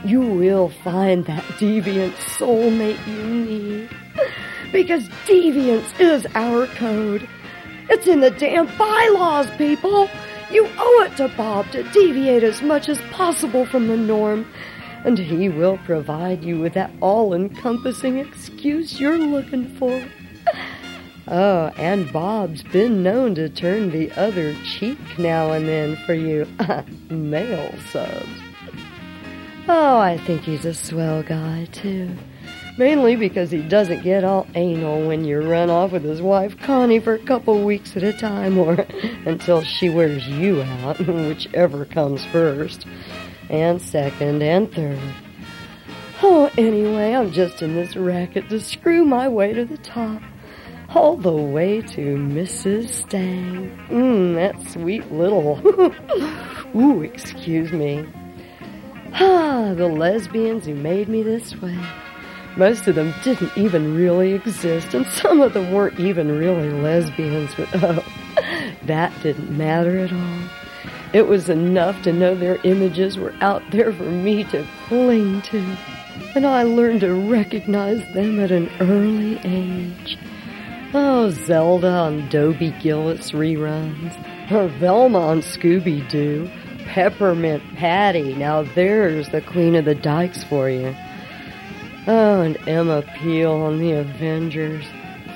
you will find that deviant soulmate you need. Because deviance is our code. It's in the damn bylaws, people. You owe it to Bob to deviate as much as possible from the norm, and he will provide you with that all-encompassing excuse you're looking for. Oh, and Bob's been known to turn the other cheek now and then for you male subs. Oh, I think he's a swell guy, too. Mainly because he doesn't get all anal when you run off with his wife Connie for a couple weeks at a time, or until she wears you out, whichever comes first, and second, and third. Oh, anyway, I'm just in this racket to screw my way to the top. All the way to Mrs. Stang. That sweet little... Ooh, excuse me. The lesbians who made me this way. Most of them didn't even really exist, and some of them weren't even really lesbians, but that didn't matter at all. It was enough to know their images were out there for me to cling to, and I learned to recognize them at an early age. Oh, Zelda on Dobie Gillis reruns, Velma on Scooby-Doo, Peppermint Patty, now there's the Queen of the Dykes for you. Oh, and Emma Peel on The Avengers.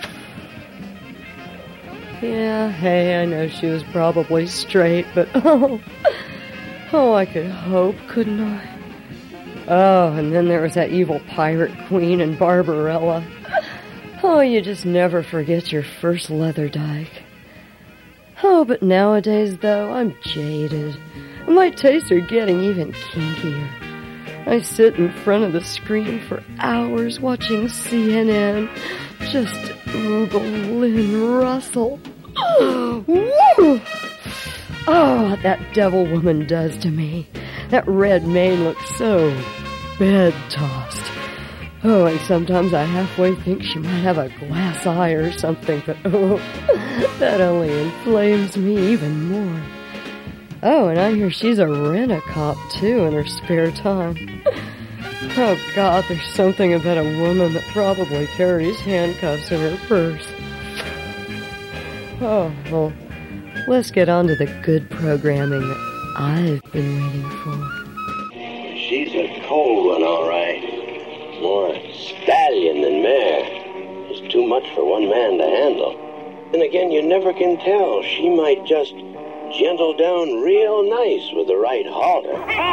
Yeah, hey, I know she was probably straight, but oh, I could hope, couldn't I? Oh, and then there was that evil pirate queen in Barbarella. Oh, you just never forget your first leather dyke. Oh, but nowadays, though, I'm jaded. And my tastes are getting even kinkier. I sit in front of the screen for hours watching CNN just to oogle Lynn Russell. Woo! Oh, what that devil woman does to me. That red mane looks so bed-tossed. Oh, and sometimes I halfway think she might have a glass eye or something, but oh, that only inflames me even more. Oh, and I hear she's a rent-a-cop, too, in her spare time. Oh, God, there's something about a woman that probably carries handcuffs in her purse. Oh, well, let's get on to the good programming that I've been waiting for. She's a cold one, all right. More stallion than mare. It's too much for one man to handle. Then again, you never can tell. She might just gentle down real nice with the right halter.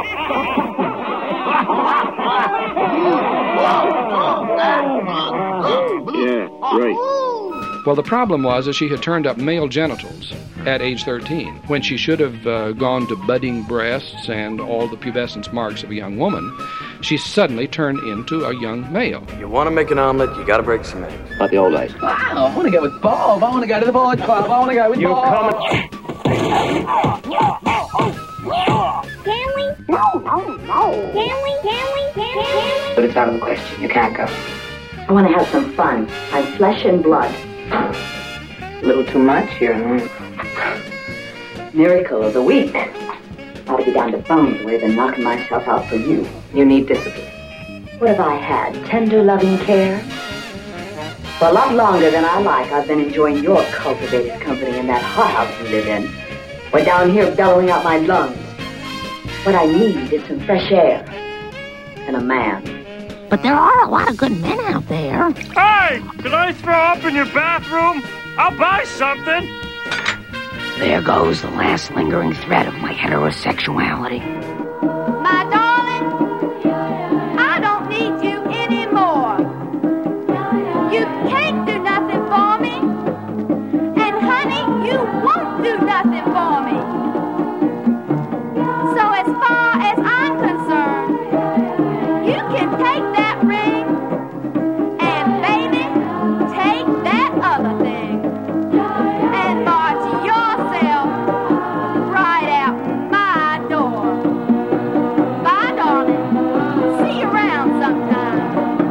Yeah, right. Well, the problem was that she had turned up male genitals at age 13, when she should have gone to budding breasts and all the pubescence marks of a young woman. She suddenly turned into a young male. You want to make an omelet, you got to break some eggs. About the old days. Wow, I want to go with Bob. I want to go to the boys' club. I want to go with Bob. Can we? No. Can we? But it's out of the question. You can't go. I want to have some fun. I'm flesh and blood. A little too much here, huh? Miracle of the week. Ought to be down to bones the way I've been knocking myself out for you. You need discipline. What have I had? Tender, loving care? For a lot longer than I like, I've been enjoying your cultivated company in that hothouse you live in. We're down here bellowing out my lungs. What I need is some fresh air. And a man. But there are a lot of good men out there. Hey! Can I throw up in your bathroom? I'll buy something! There goes the last lingering thread of my heterosexuality. My darling, I don't need you anymore. You can't do nothing for me. And honey, you won't do nothing for me. So as far as I'm concerned, you can take that ring and baby, take that other thing and march yourself right out my door. Bye, darling. See you around sometime.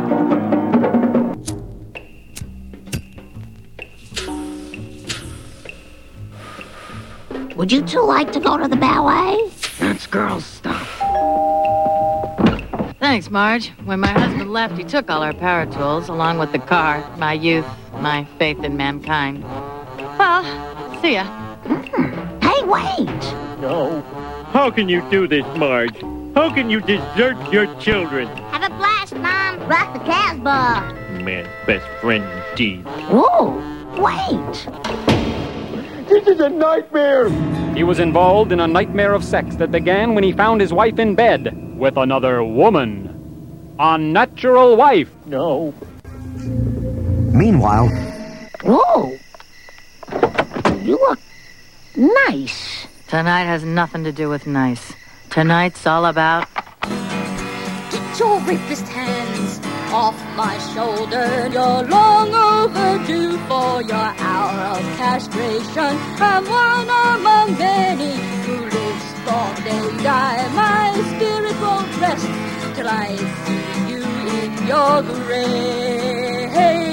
Would you two like to go to the ballet? That's girls' stuff. Thanks, Marge. When my husband left, he took all our power tools, along with the car, my youth, my faith in mankind. Well, see ya. Hey, wait! No. How can you do this, Marge? How can you desert your children? Have a blast, Mom. Rock the Casbah. Man's best friend indeed. Whoa, wait! This is a nightmare! He was involved in a nightmare of sex that began when he found his wife in bed with another woman. Unnatural wife. No. Meanwhile... Whoa! You look nice. Tonight has nothing to do with nice. Tonight's all about... Get your rapist hands off my shoulder. You're long overdue for your hour of castration. I'm one among many who lives thought they die. My spirit won't rest till I see you in your grave.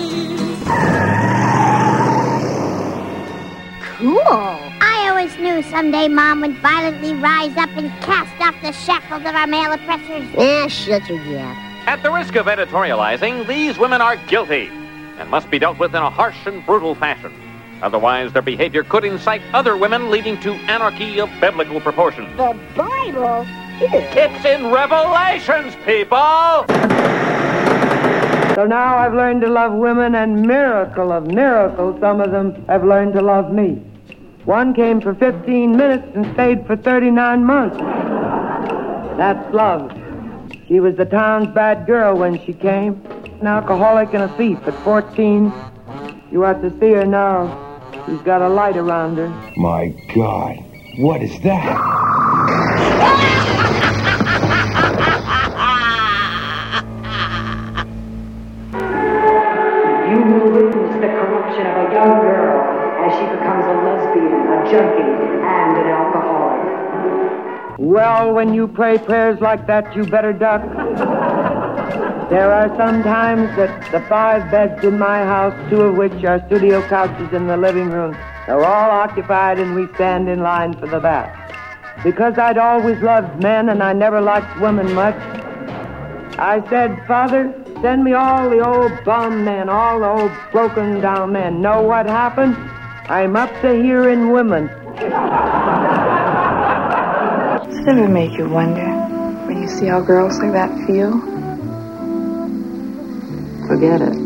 Cool. I always knew someday Mom would violently rise up and cast off the shackles of our male oppressors. Shut your yap. At the risk of editorializing, these women are guilty and must be dealt with in a harsh and brutal fashion. Otherwise, their behavior could incite other women, leading to anarchy of biblical proportions. The Bible? It's in Revelations, people! So now I've learned to love women, and miracle of miracles, some of them have learned to love me. One came for 15 minutes and stayed for 39 months. That's love. She was the town's bad girl when she came. An alcoholic and a thief at 14. You ought to see her now. She's got a light around her. My God, what is that? You will witness the corruption of a young girl as she becomes a lesbian, a junkie, and an alcoholic. Well, when you pray prayers like that, you better duck. There are some times that the 5 beds in my house, 2 of which are studio couches in the living room, are all occupied and we stand in line for the bath. Because I'd always loved men and I never liked women much, I said, Father, send me all the old bum men, all the old broken down men. Know what happened? I'm up to here in women. Does it ever make you wonder when you see how girls like that feel? Forget it.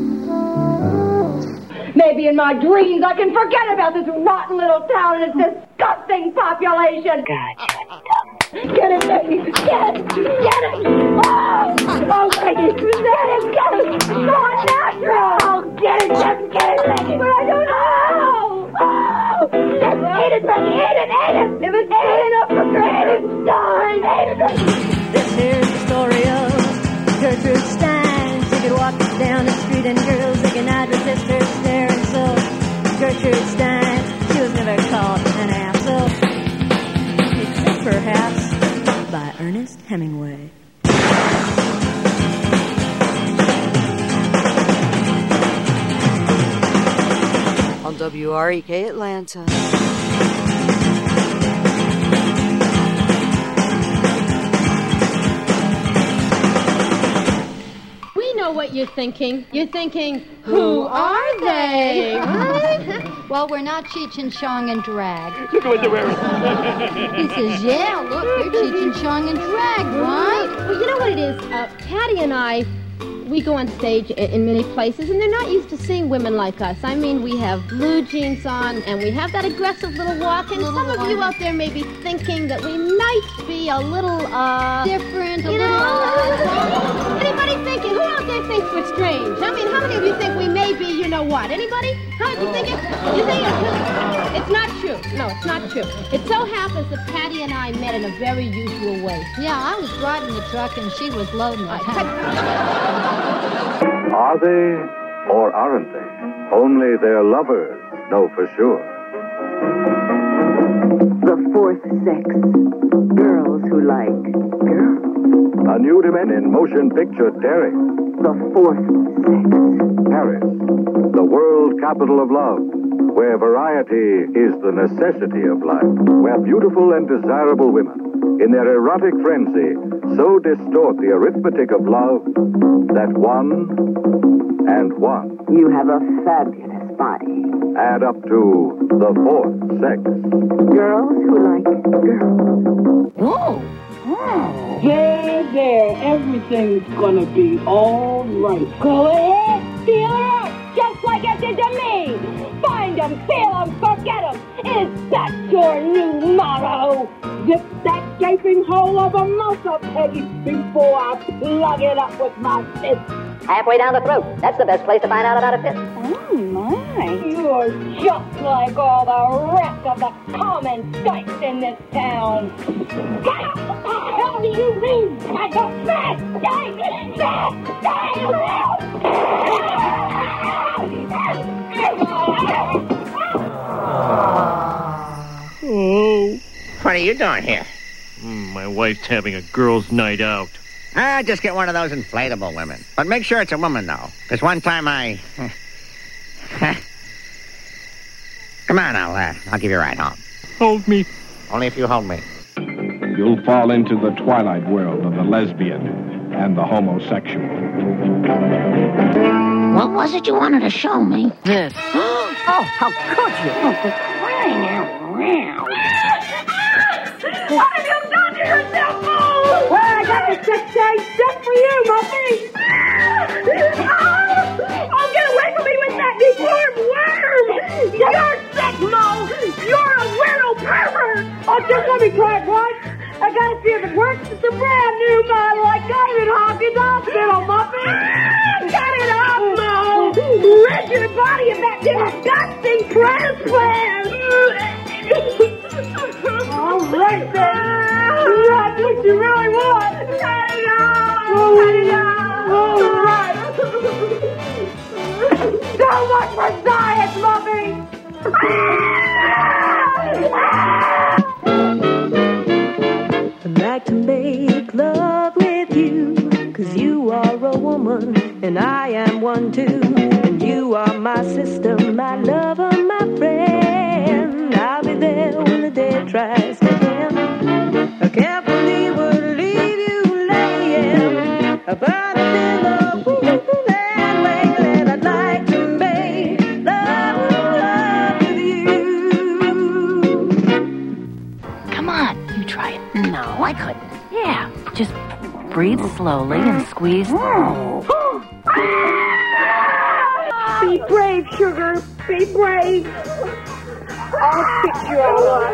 Maybe in my dreams I can forget about this rotten little town and its disgusting population. God, get it, baby. Get it. Oh, baby. Get it. It's not natural. Get it, just get it, baby. But I don't know. Oh, just eat it, baby. Eat it. If it's ain't enough for great, it's done. Eat it. This here's the story of Gertrude Stein. She could walk down the street and girls they cannot resist her stare. And so Gertrude Stein, she was never called an asshole, except perhaps by Ernest Hemingway. On WREK Atlanta. What you're thinking. You're thinking, who are they? Right? Well, we're not Cheech and Chong and drag. Look at what they're wearing. He says, yeah, look, they're Cheech and Chong and drag, right? Well, you know what it is? Patty and I, we go on stage in many places, and they're not used to seeing women like us. I mean, we have blue jeans on, and we have that aggressive little walk, and some of you out there may be thinking that we might be a little, different, a you little... know? Anybody thinking? Who out there thinks we're strange? I mean, how many of you think we may be, you know what? Anybody? How do you think it? You think it's not true. No, it's not true. It so happens that Patty and I met in a very usual way. Yeah, I was driving the truck, and she was loading it. Are they or aren't they? Only their lovers know for sure. The fourth sex. Girls who like girls. A new dimension in motion picture daring. The fourth sex. Paris, the world capital of love, where variety is the necessity of life, where beautiful and desirable women, in their erotic frenzy, so distort the arithmetic of love that 1 and 1 You have a fabulous body. add up to the fourth sex. Girls who like girls. Oh. There, everything's gonna be all right. Go ahead, feel her up, just like it did to me. Find 'em, feel 'em, forget 'em. Is that your new motto? Zip that gaping hole of a mouth up, Peggy, before I plug it up with my fist. Halfway down the throat. That's the best place to find out about a fist. Oh, my. You're just like all the rest of the common dykes in this town. What the hell do you mean by the fat Oh. What are you doing here? My wife's having a girls' night out. Just get one of those inflatable women. But make sure it's a woman, though. Because one time Come on, I'll give you a ride home. Hold me. Only if you hold me. You'll fall into the twilight world of the lesbian and the homosexual. What was it you wanted to show me? This. Oh, how could you? Oh, for crying out loud. What have you done to yourself, Moe? Well, I got the sex change just for you, Muffy. Oh, get away from me with that deformed worm. You're sick, Moe. You're a weirdo pervert. Oh, just let me try it once. I gotta see if it works. It's a brand new model. I got it in Hopkins Hospital, Muffy. Got it up, Moe. Rid your body of that disgusting transplant. All right, then. That's what you really want. Cut it out. All right. So much for science, Muffy. I'd like to make love with you, 'cause you are a woman and I am one too. And you are my sister, my lover, my friend. I'll be there when the day tries to end. I can't believe would leave you laying about in the land wailing. I'd like to make love with you. Come on, you try it. No, I couldn't. Yeah, just breathe slowly and squeeze. Be brave, sugar. Be brave. I'll fix you all up.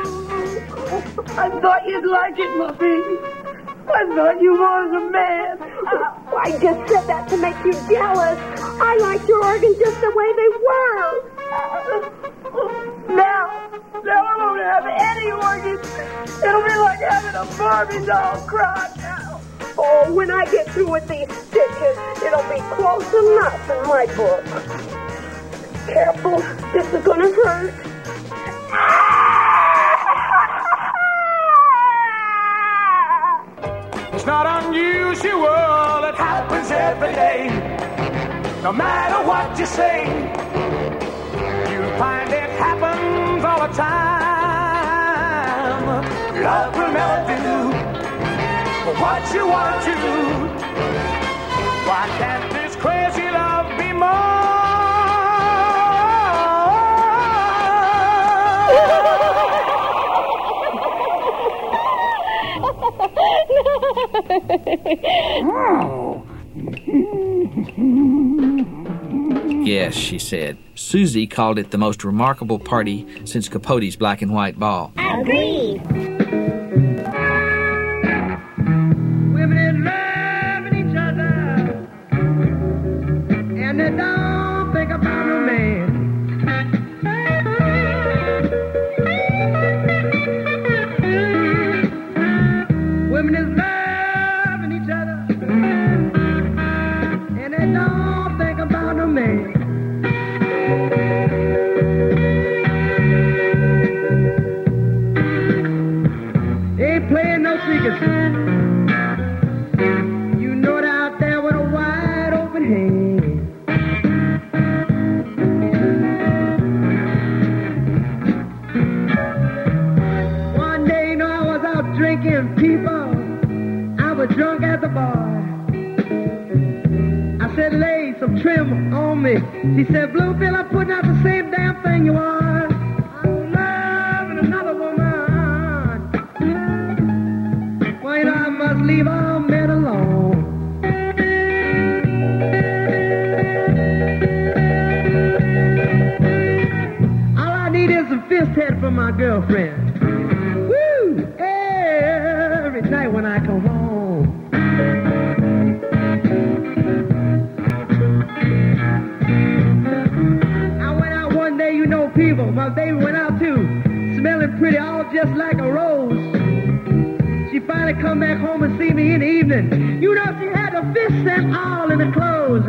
I thought you'd like it, Muffy. I thought you was a man. I just said that to make you jealous. I liked your organs just the way they were. Now I won't have any organs. It'll be like having a Barbie doll crotch. Oh, when I get through with these stitches, it'll be close enough in my book. Careful, this is gonna hurt. It's not unusual, it happens every day. No matter what you say, you find it happens all the time. Love will never do what you want to. Why can't this crazy love be more? Yes, she said. Susie called it the most remarkable party since Capote's black and white ball. Agreed. Women is loving each other, and they don't think about no man. Women is loving each other, and they don't think about no man. on me. She said, Bluebill, I'm putting out the same damn thing you are. I'm loving another woman. Well, you know, I must leave all men alone. All I need is a fist head from my girlfriend. Woo! Every night when I come home. People, my baby went out too, smelling pretty, all just like a rose. She finally come back home and see me in the evening. You know, she had the fish scent all in the clothes.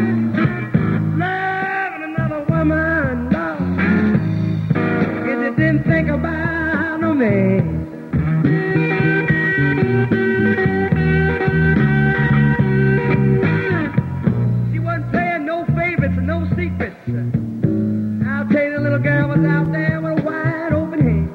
Loving another woman, love. If you didn't think about no man. She wasn't playing no favorites and no secrets. Little girl was out there with a wide open hand.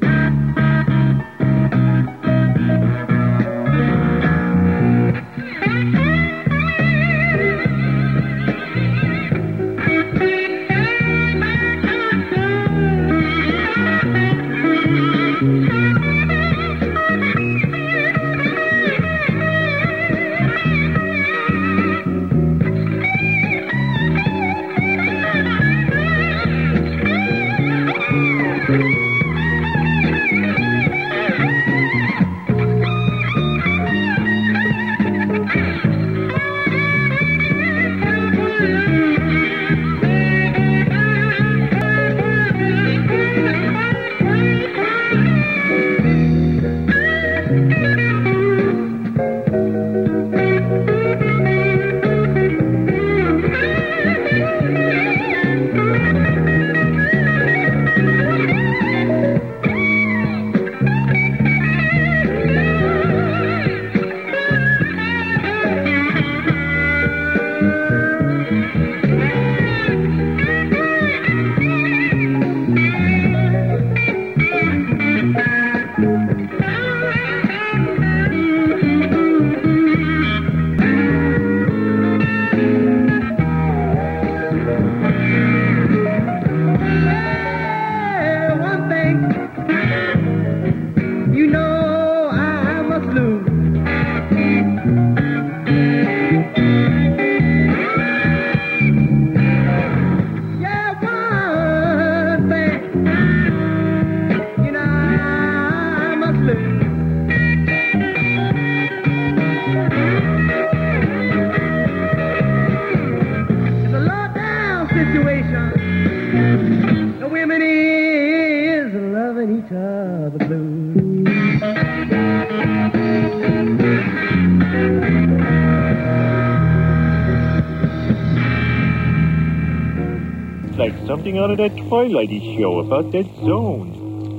Like something out of that Twilighty show about that zone.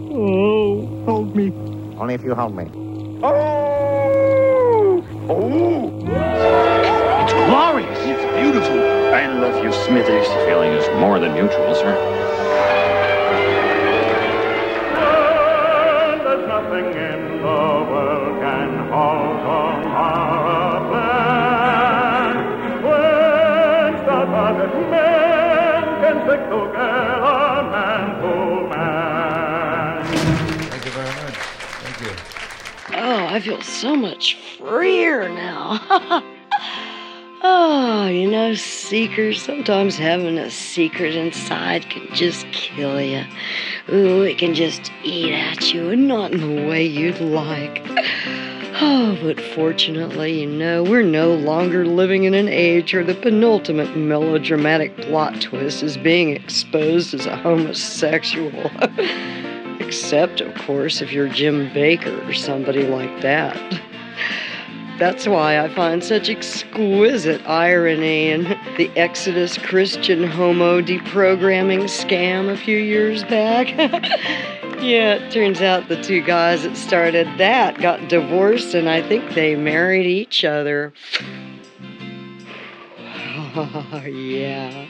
Oh, hold me. Only if you hold me. Oh! Oh! It's glorious. It's beautiful. I love you, Smithers. The feeling is more than mutual, sir. There's nothing in the world can halt our plan. When started men can stick together, man to man. Thank you very much. Thank you. Oh, I feel so much freer now. Oh, you know, seekers, sometimes having a secret inside can just kill you. Ooh, it can just eat at you, and not in the way you'd like. Oh, but fortunately, you know, we're no longer living in an age where the penultimate melodramatic plot twist is being exposed as a homosexual. Except, of course, if you're Jim Baker or somebody like that. That's why I find such exquisite irony in the Exodus Christian homo deprogramming scam a few years back. Yeah, it turns out the two guys that started that got divorced, and I think they married each other. Oh, yeah.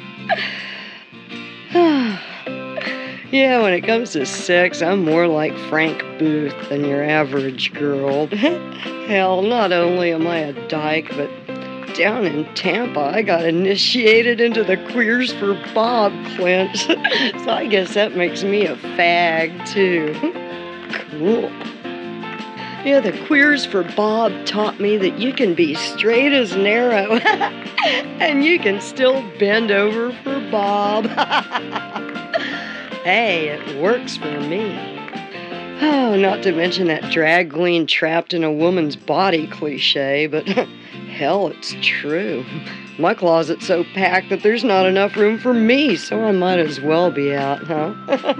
Yeah, when it comes to sex, I'm more like Frank Booth than your average girl. Hell, not only am I a dyke, but down in Tampa, I got initiated into the Queers for Bob, Clint. So I guess that makes me a fag, too. Cool. Yeah, the Queers for Bob taught me that you can be straight as an arrow and you can still bend over for Bob. Hey, it works for me. Oh, not to mention that drag queen trapped in a woman's body cliche, but hell, it's true. My closet's so packed that there's not enough room for me, so I might as well be out, huh?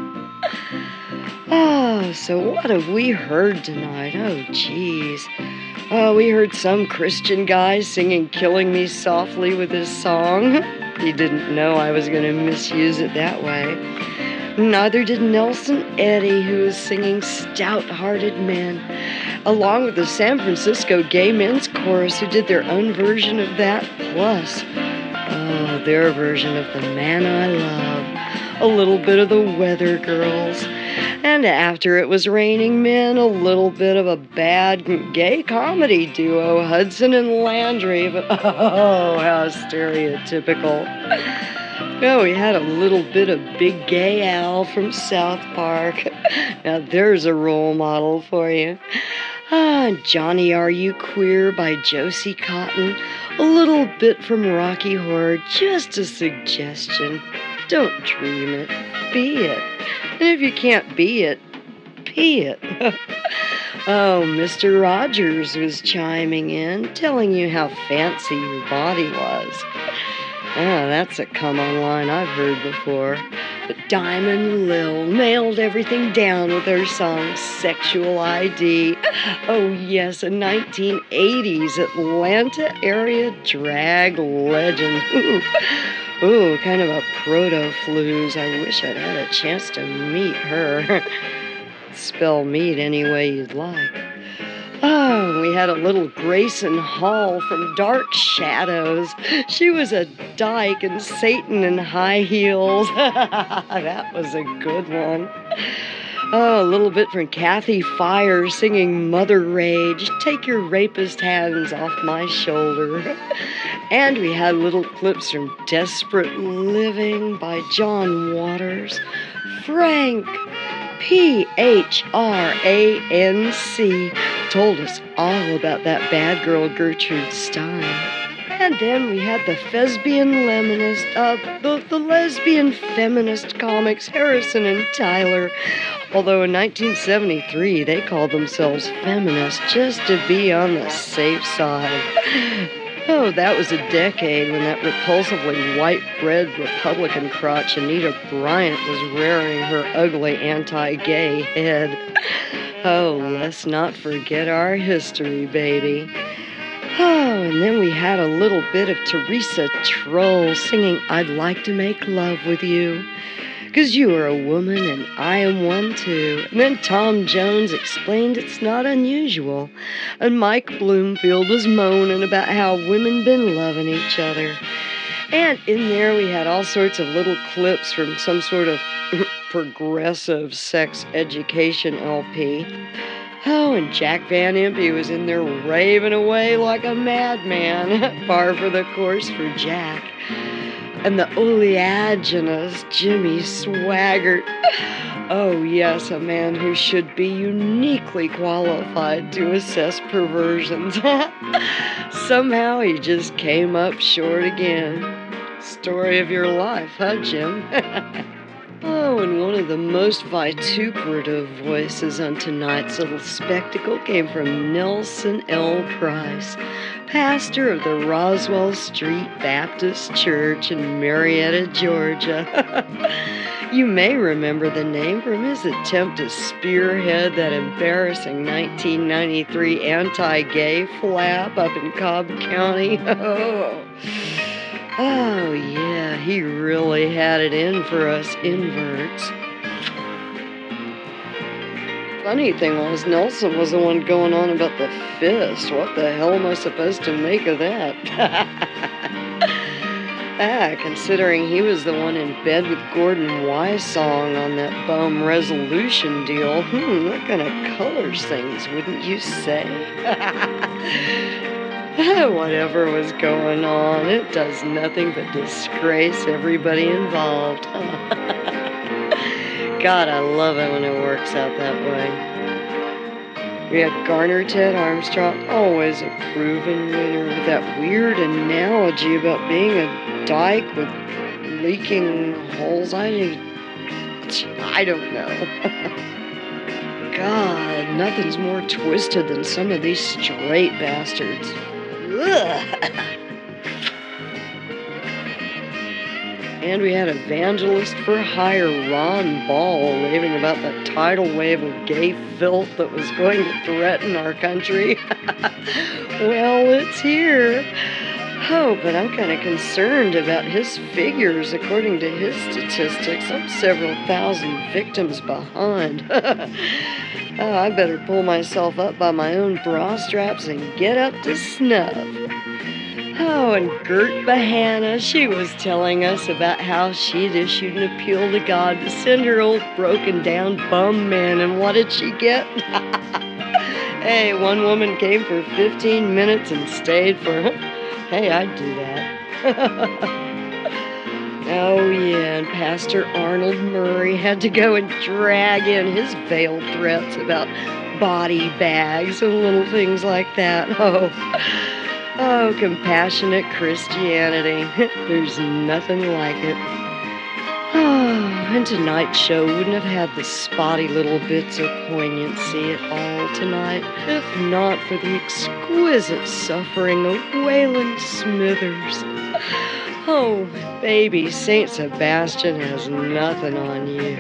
Oh, so what have we heard tonight? Oh, geez. Oh, we heard some Christian guy singing Killing Me Softly with his song. He didn't know I was going to misuse it that way. Neither did Nelson Eddy, who was singing Stout-Hearted Men, along with the San Francisco Gay Men's Chorus, who did their own version of that, plus, their version of The Man I Love, a little bit of the Weather Girls, and after it was raining men, a little bit of a bad gay comedy duo, Hudson and Landry, but oh, how stereotypical. Oh, we had a little bit of Big Gay Al from South Park. Now there's a role model for you. Johnny Are You Queer by Josie Cotton. A little bit from Rocky Horror, just a suggestion. Don't dream it, be it. And if you can't be it, pee it. Oh, Mr. Rogers was chiming in, telling you how fancy your body was. Oh, that's a come-on line I've heard before. But Diamond Lil nailed everything down with her song Sexual ID. Oh, yes, a 1980s Atlanta area drag legend. Ooh, kind of a proto-flues. I wish I'd had a chance to meet her. Spell meat any way you'd like. Oh, we had a little Grayson Hall from Dark Shadows. She was a dyke and Satan in high heels. That was a good one. Oh, a little bit from Kathy Fire singing Mother Rage. Take your rapist hands off my shoulder. And we had little clips from Desperate Living by John Waters. Frank, P-H-R-A-N-C, told us all about that bad girl Gertrude Stein. And then we had the the lesbian feminist comics, Harrison and Tyler. Although in 1973 they called themselves feminists just to be on the safe side. Oh, that was a decade when that repulsively white bread Republican crotch Anita Bryant was rearing her ugly anti-gay head. Oh, let's not forget our history, baby. Oh, and then we had a little bit of Teresa Troll singing I'd Like to Make Love with You. 'Cause you are a woman and I am one too. And then Tom Jones explained it's not unusual. And Mike Bloomfield was moaning about how women been loving each other. And in there we had all sorts of little clips from some sort of progressive sex education LP. Oh, and Jack Van Impe was in there raving away like a madman. Par for the course for Jack. And the oleaginous Jimmy Swaggart. Oh, yes, a man who should be uniquely qualified to assess perversions. Somehow he just came up short again. Story of your life, huh, Jim? Oh, and one of the most vituperative voices on tonight's little spectacle came from Nelson L. Price, pastor of the Roswell Street Baptist Church in Marietta, Georgia. You may remember the name from his attempt to spearhead that embarrassing 1993 anti-gay flap up in Cobb County. Oh, yeah, he really had it in for us inverts. Funny thing was, Nelson was the one going on about the fist. What the hell am I supposed to make of that? Considering he was the one in bed with Gordon Wysong on that bum resolution deal. That kind of colors things, wouldn't you say? Whatever was going on, it does nothing but disgrace everybody involved. God, I love it when it works out that way. We had Garner Ted Armstrong, always a proven winner, with that weird analogy about being a dike with leaking holes. I don't know. God, nothing's more twisted than some of these straight bastards. Ugh. And we had evangelist for hire Ron Ball raving about the tidal wave of gay filth that was going to threaten our country. Well, it's here. Oh, but I'm kind of concerned about his figures. According to his statistics, I'm several thousand victims behind. I better pull myself up by my own bra straps and get up to snuff. Oh, and Gert Bahana, she was telling us about how she'd issued an appeal to God to send her old broken down bum man, and what did she get? Hey, one woman came for 15 minutes and stayed for... Hey, I'd do that. Oh, yeah, and Pastor Arnold Murray had to go and drag in his veiled threats about body bags and little things like that. Oh, compassionate Christianity. There's nothing like it. Oh, and tonight's show wouldn't have had the spotty little bits of poignancy at all tonight, if not for the exquisite suffering of Waylon Smithers. Oh, baby, Saint Sebastian has nothing on you.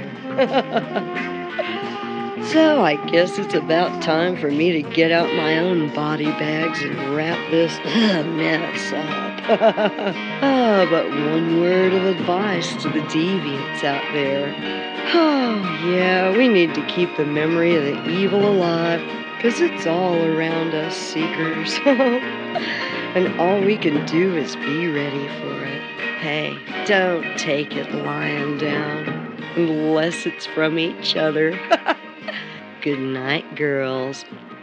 So I guess it's about time for me to get out my own body bags and wrap this mess up. But one word of advice to the deviants out there. Oh, yeah, we need to keep the memory of the evil alive, 'cause it's all around us, seekers. And all we can do is be ready for it. Hey, don't take it lying down, unless it's from each other. Good night, girls.